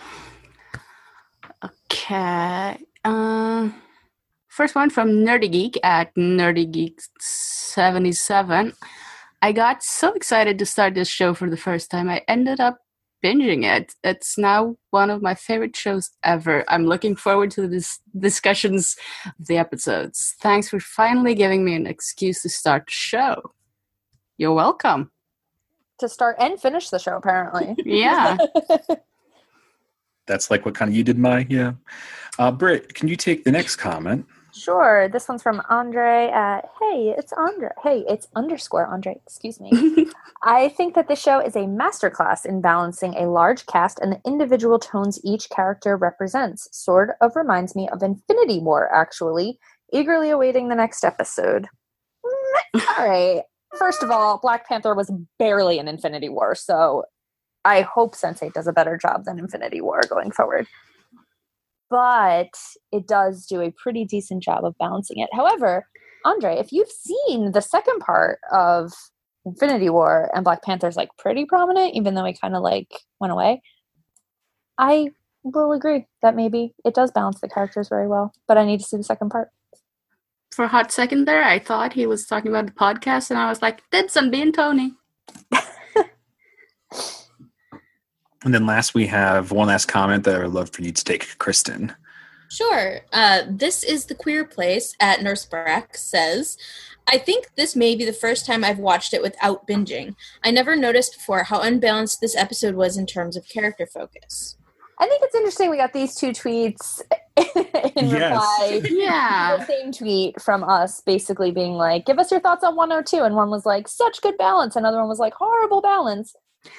Okay. Uh, first one from Nerdy Geek at Nerdy Geek seventy-seven. I got so excited to start this show for the first time. I ended up binging it. It's now one of my favorite shows ever. I'm looking forward to the dis- discussions of the episodes. Thanks for finally giving me an excuse to start the show. You're welcome. To start and finish the show, apparently. Yeah. That's like what kind of you did, my, yeah. Uh, Britt, can you take the next comment? Sure. This one's from Andre at, hey, it's Andre. Hey, it's underscore Andre. Excuse me. I think that this show is a masterclass in balancing a large cast and the individual tones each character represents. Sort of reminds me of Infinity War, actually. Eagerly awaiting the next episode. All right. First of all, Black Panther was barely in Infinity War, so I hope Sense eight does a better job than Infinity War going forward. But it does do a pretty decent job of balancing it. However, Andre, if you've seen the second part of Infinity War and Black Panther's like pretty prominent, even though he kind of like went away, I will agree that maybe it does balance the characters very well. But I need to see the second part. For a hot second there, I thought he was talking about the podcast, and I was like, that's some being Tony. And then last, we have one last comment that I would love for you to take, Kristen. Sure. Uh, this is the Queer Place at Nurse Brack says, I think this may be the first time I've watched it without binging. I never noticed before how unbalanced this episode was in terms of character focus. I think it's interesting we got these two tweets in Yes. reply Yeah. to the same tweet from us, basically being like, give us your thoughts on one oh two. And one was like, such good balance. Another one was like, horrible balance.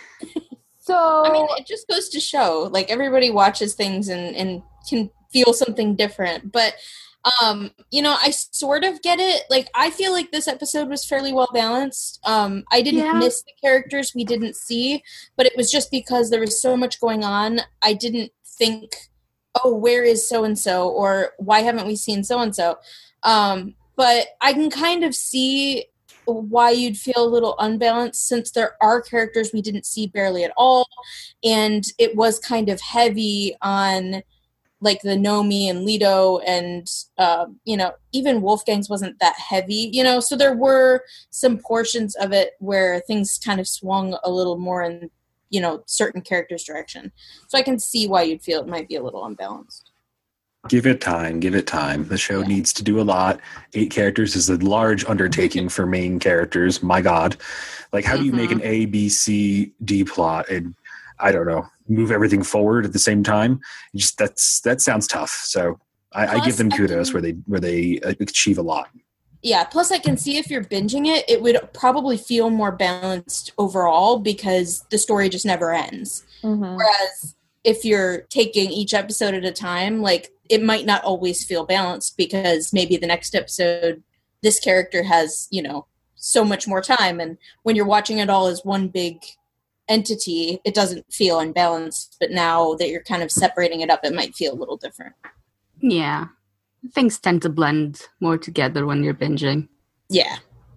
So I mean, it just goes to show, like, everybody watches things and, and can feel something different. But, um, you know, I sort of get it. Like, I feel like this episode was fairly well balanced. Um, I didn't Yeah. miss the characters we didn't see, but it was just because there was so much going on. I didn't think, oh, where is so-and-so? Or why haven't we seen so-and-so? Um, but I can kind of see why you'd feel a little unbalanced, since there are characters we didn't see barely at all, and it was kind of heavy on like the Nomi and Leto, and uh, you know, even Wolfgang's wasn't that heavy, you know, so there were some portions of it where things kind of swung a little more in, you know, certain characters' direction. So I can see why you'd feel it might be a little unbalanced. Give it time. Give it time. The show Yeah. needs to do a lot. Eight characters is a large undertaking for main characters. My God. Like, how do you make an A, B, C, D plot and, I don't know, move everything forward at the same time? Just that's that sounds tough. So I, I give Plus, them I kudos can- where they where they achieve a lot. Yeah, plus I can see if you're binging it, it would probably feel more balanced overall because the story just never ends. Mhm. Whereas if you're taking each episode at a time, like, it might not always feel balanced because maybe the next episode, this character has, you know, so much more time. And when you're watching it all as one big entity, it doesn't feel unbalanced. But now that you're kind of separating it up, it might feel a little different. Yeah. Things tend to blend more together when you're binging. Yeah.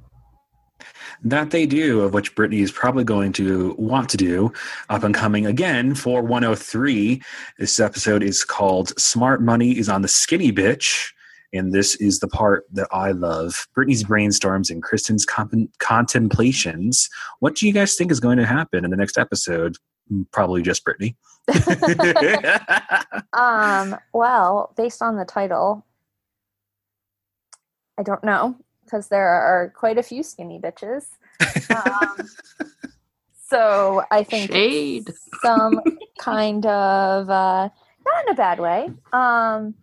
That they do, of which Brittany is probably going to want to do up and coming again for one oh three. This episode is called Smart Money is on the Skinny Bitch, and this is the part that I love. Brittany's brainstorms and Kristen's comp- contemplations. What do you guys think is going to happen in the next episode? Probably just Brittany. Um, well, based on the title, I don't know, because there are quite a few skinny bitches. Um, so I think Shade. some kind of, uh, not in a bad way. Um,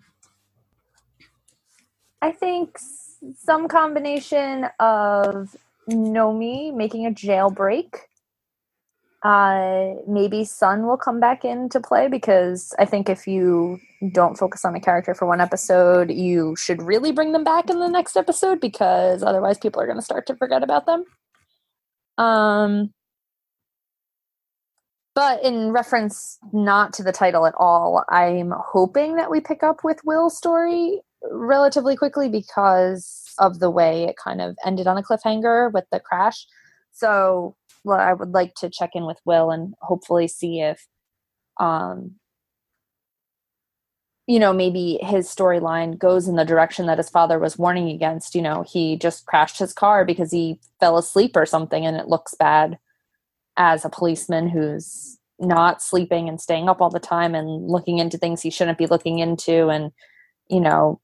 I think s- some combination of Nomi making a jailbreak. Uh, maybe Sun will come back into play, because I think if you don't focus on a character for one episode, you should really bring them back in the next episode, because otherwise people are going to start to forget about them. Um, but in reference not to the title at all, I'm hoping that we pick up with Will's story relatively quickly, because of the way it kind of ended on a cliffhanger with the crash. So well, I would like to check in with Will and hopefully see if, um, you know, maybe his storyline goes in the direction that his father was warning against. You know, he just crashed his car because he fell asleep or something, and it looks bad as a policeman who's not sleeping and staying up all the time and looking into things he shouldn't be looking into. And, you know,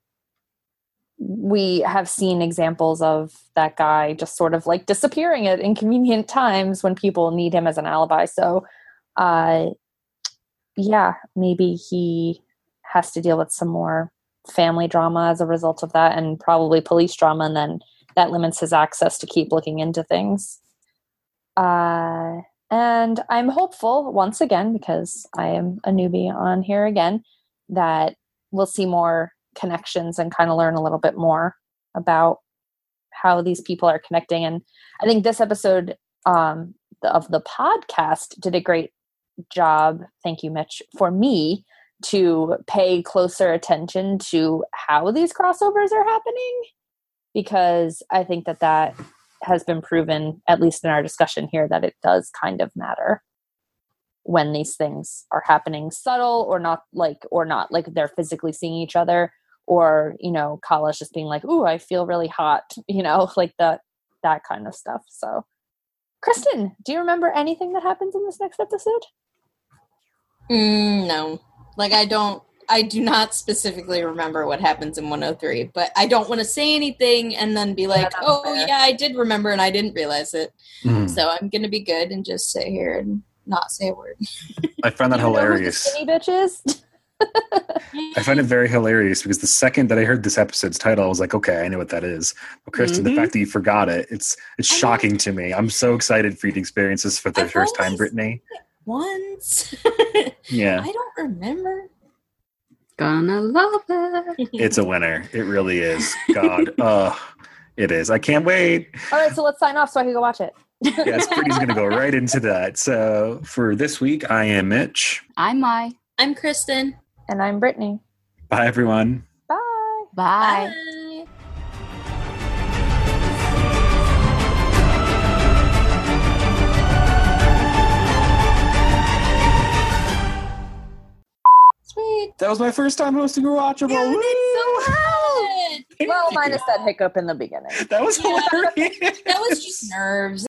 we have seen examples of that guy just sort of like disappearing at inconvenient times when people need him as an alibi. So, uh, yeah, maybe he has to deal with some more family drama as a result of that, and probably police drama. And then that limits his access to keep looking into things. Uh, and I'm hopeful once again, because I am a newbie on here again, that we'll see more connections and kind of learn a little bit more about how these people are connecting. And I think this episode um, of the podcast did a great job, thank you, Mitch, for me to pay closer attention to how these crossovers are happening, because I think that that has been proven, at least in our discussion here, that it does kind of matter when these things are happening, subtle or not, like, or not like they're physically seeing each other, or, you know, Kala's just being like, ooh, I feel really hot, you know, like that, that kind of stuff. So, Kristen, do you remember anything that happens in this next episode? Mm, no. Like, I don't, I do not specifically remember what happens in one oh three, but I don't want to say anything and then be like, yeah, oh, fair. yeah, I did remember and I didn't realize it. Mm. So I'm going to be good and just sit here and not say a word. I find that you hilarious. Know who the skinny bitch is? I find it very hilarious, because the second that I heard this episode's title, I was like, okay, I know what that is. But Kristen, mm-hmm. the fact that you forgot it, it's it's I shocking know. to me. I'm so excited for you to experience this for the I've first time, Brittany. Once. Yeah. I don't remember. Gonna love it. It's a winner. It really is. God. uh, it is. I can't wait. All right, so let's sign off so I can go watch it. Yes, Brittany's going to go right into that. So for this week, I am Mitch. I'm Mai. I'm Kristen. And I'm Brittany. Bye, everyone. Bye. Bye. Bye. Sweet. That was my first time hosting Rewatchable. Yeah, so well. Well, minus that hiccup in the beginning. That was yeah, hilarious. That was just nerves.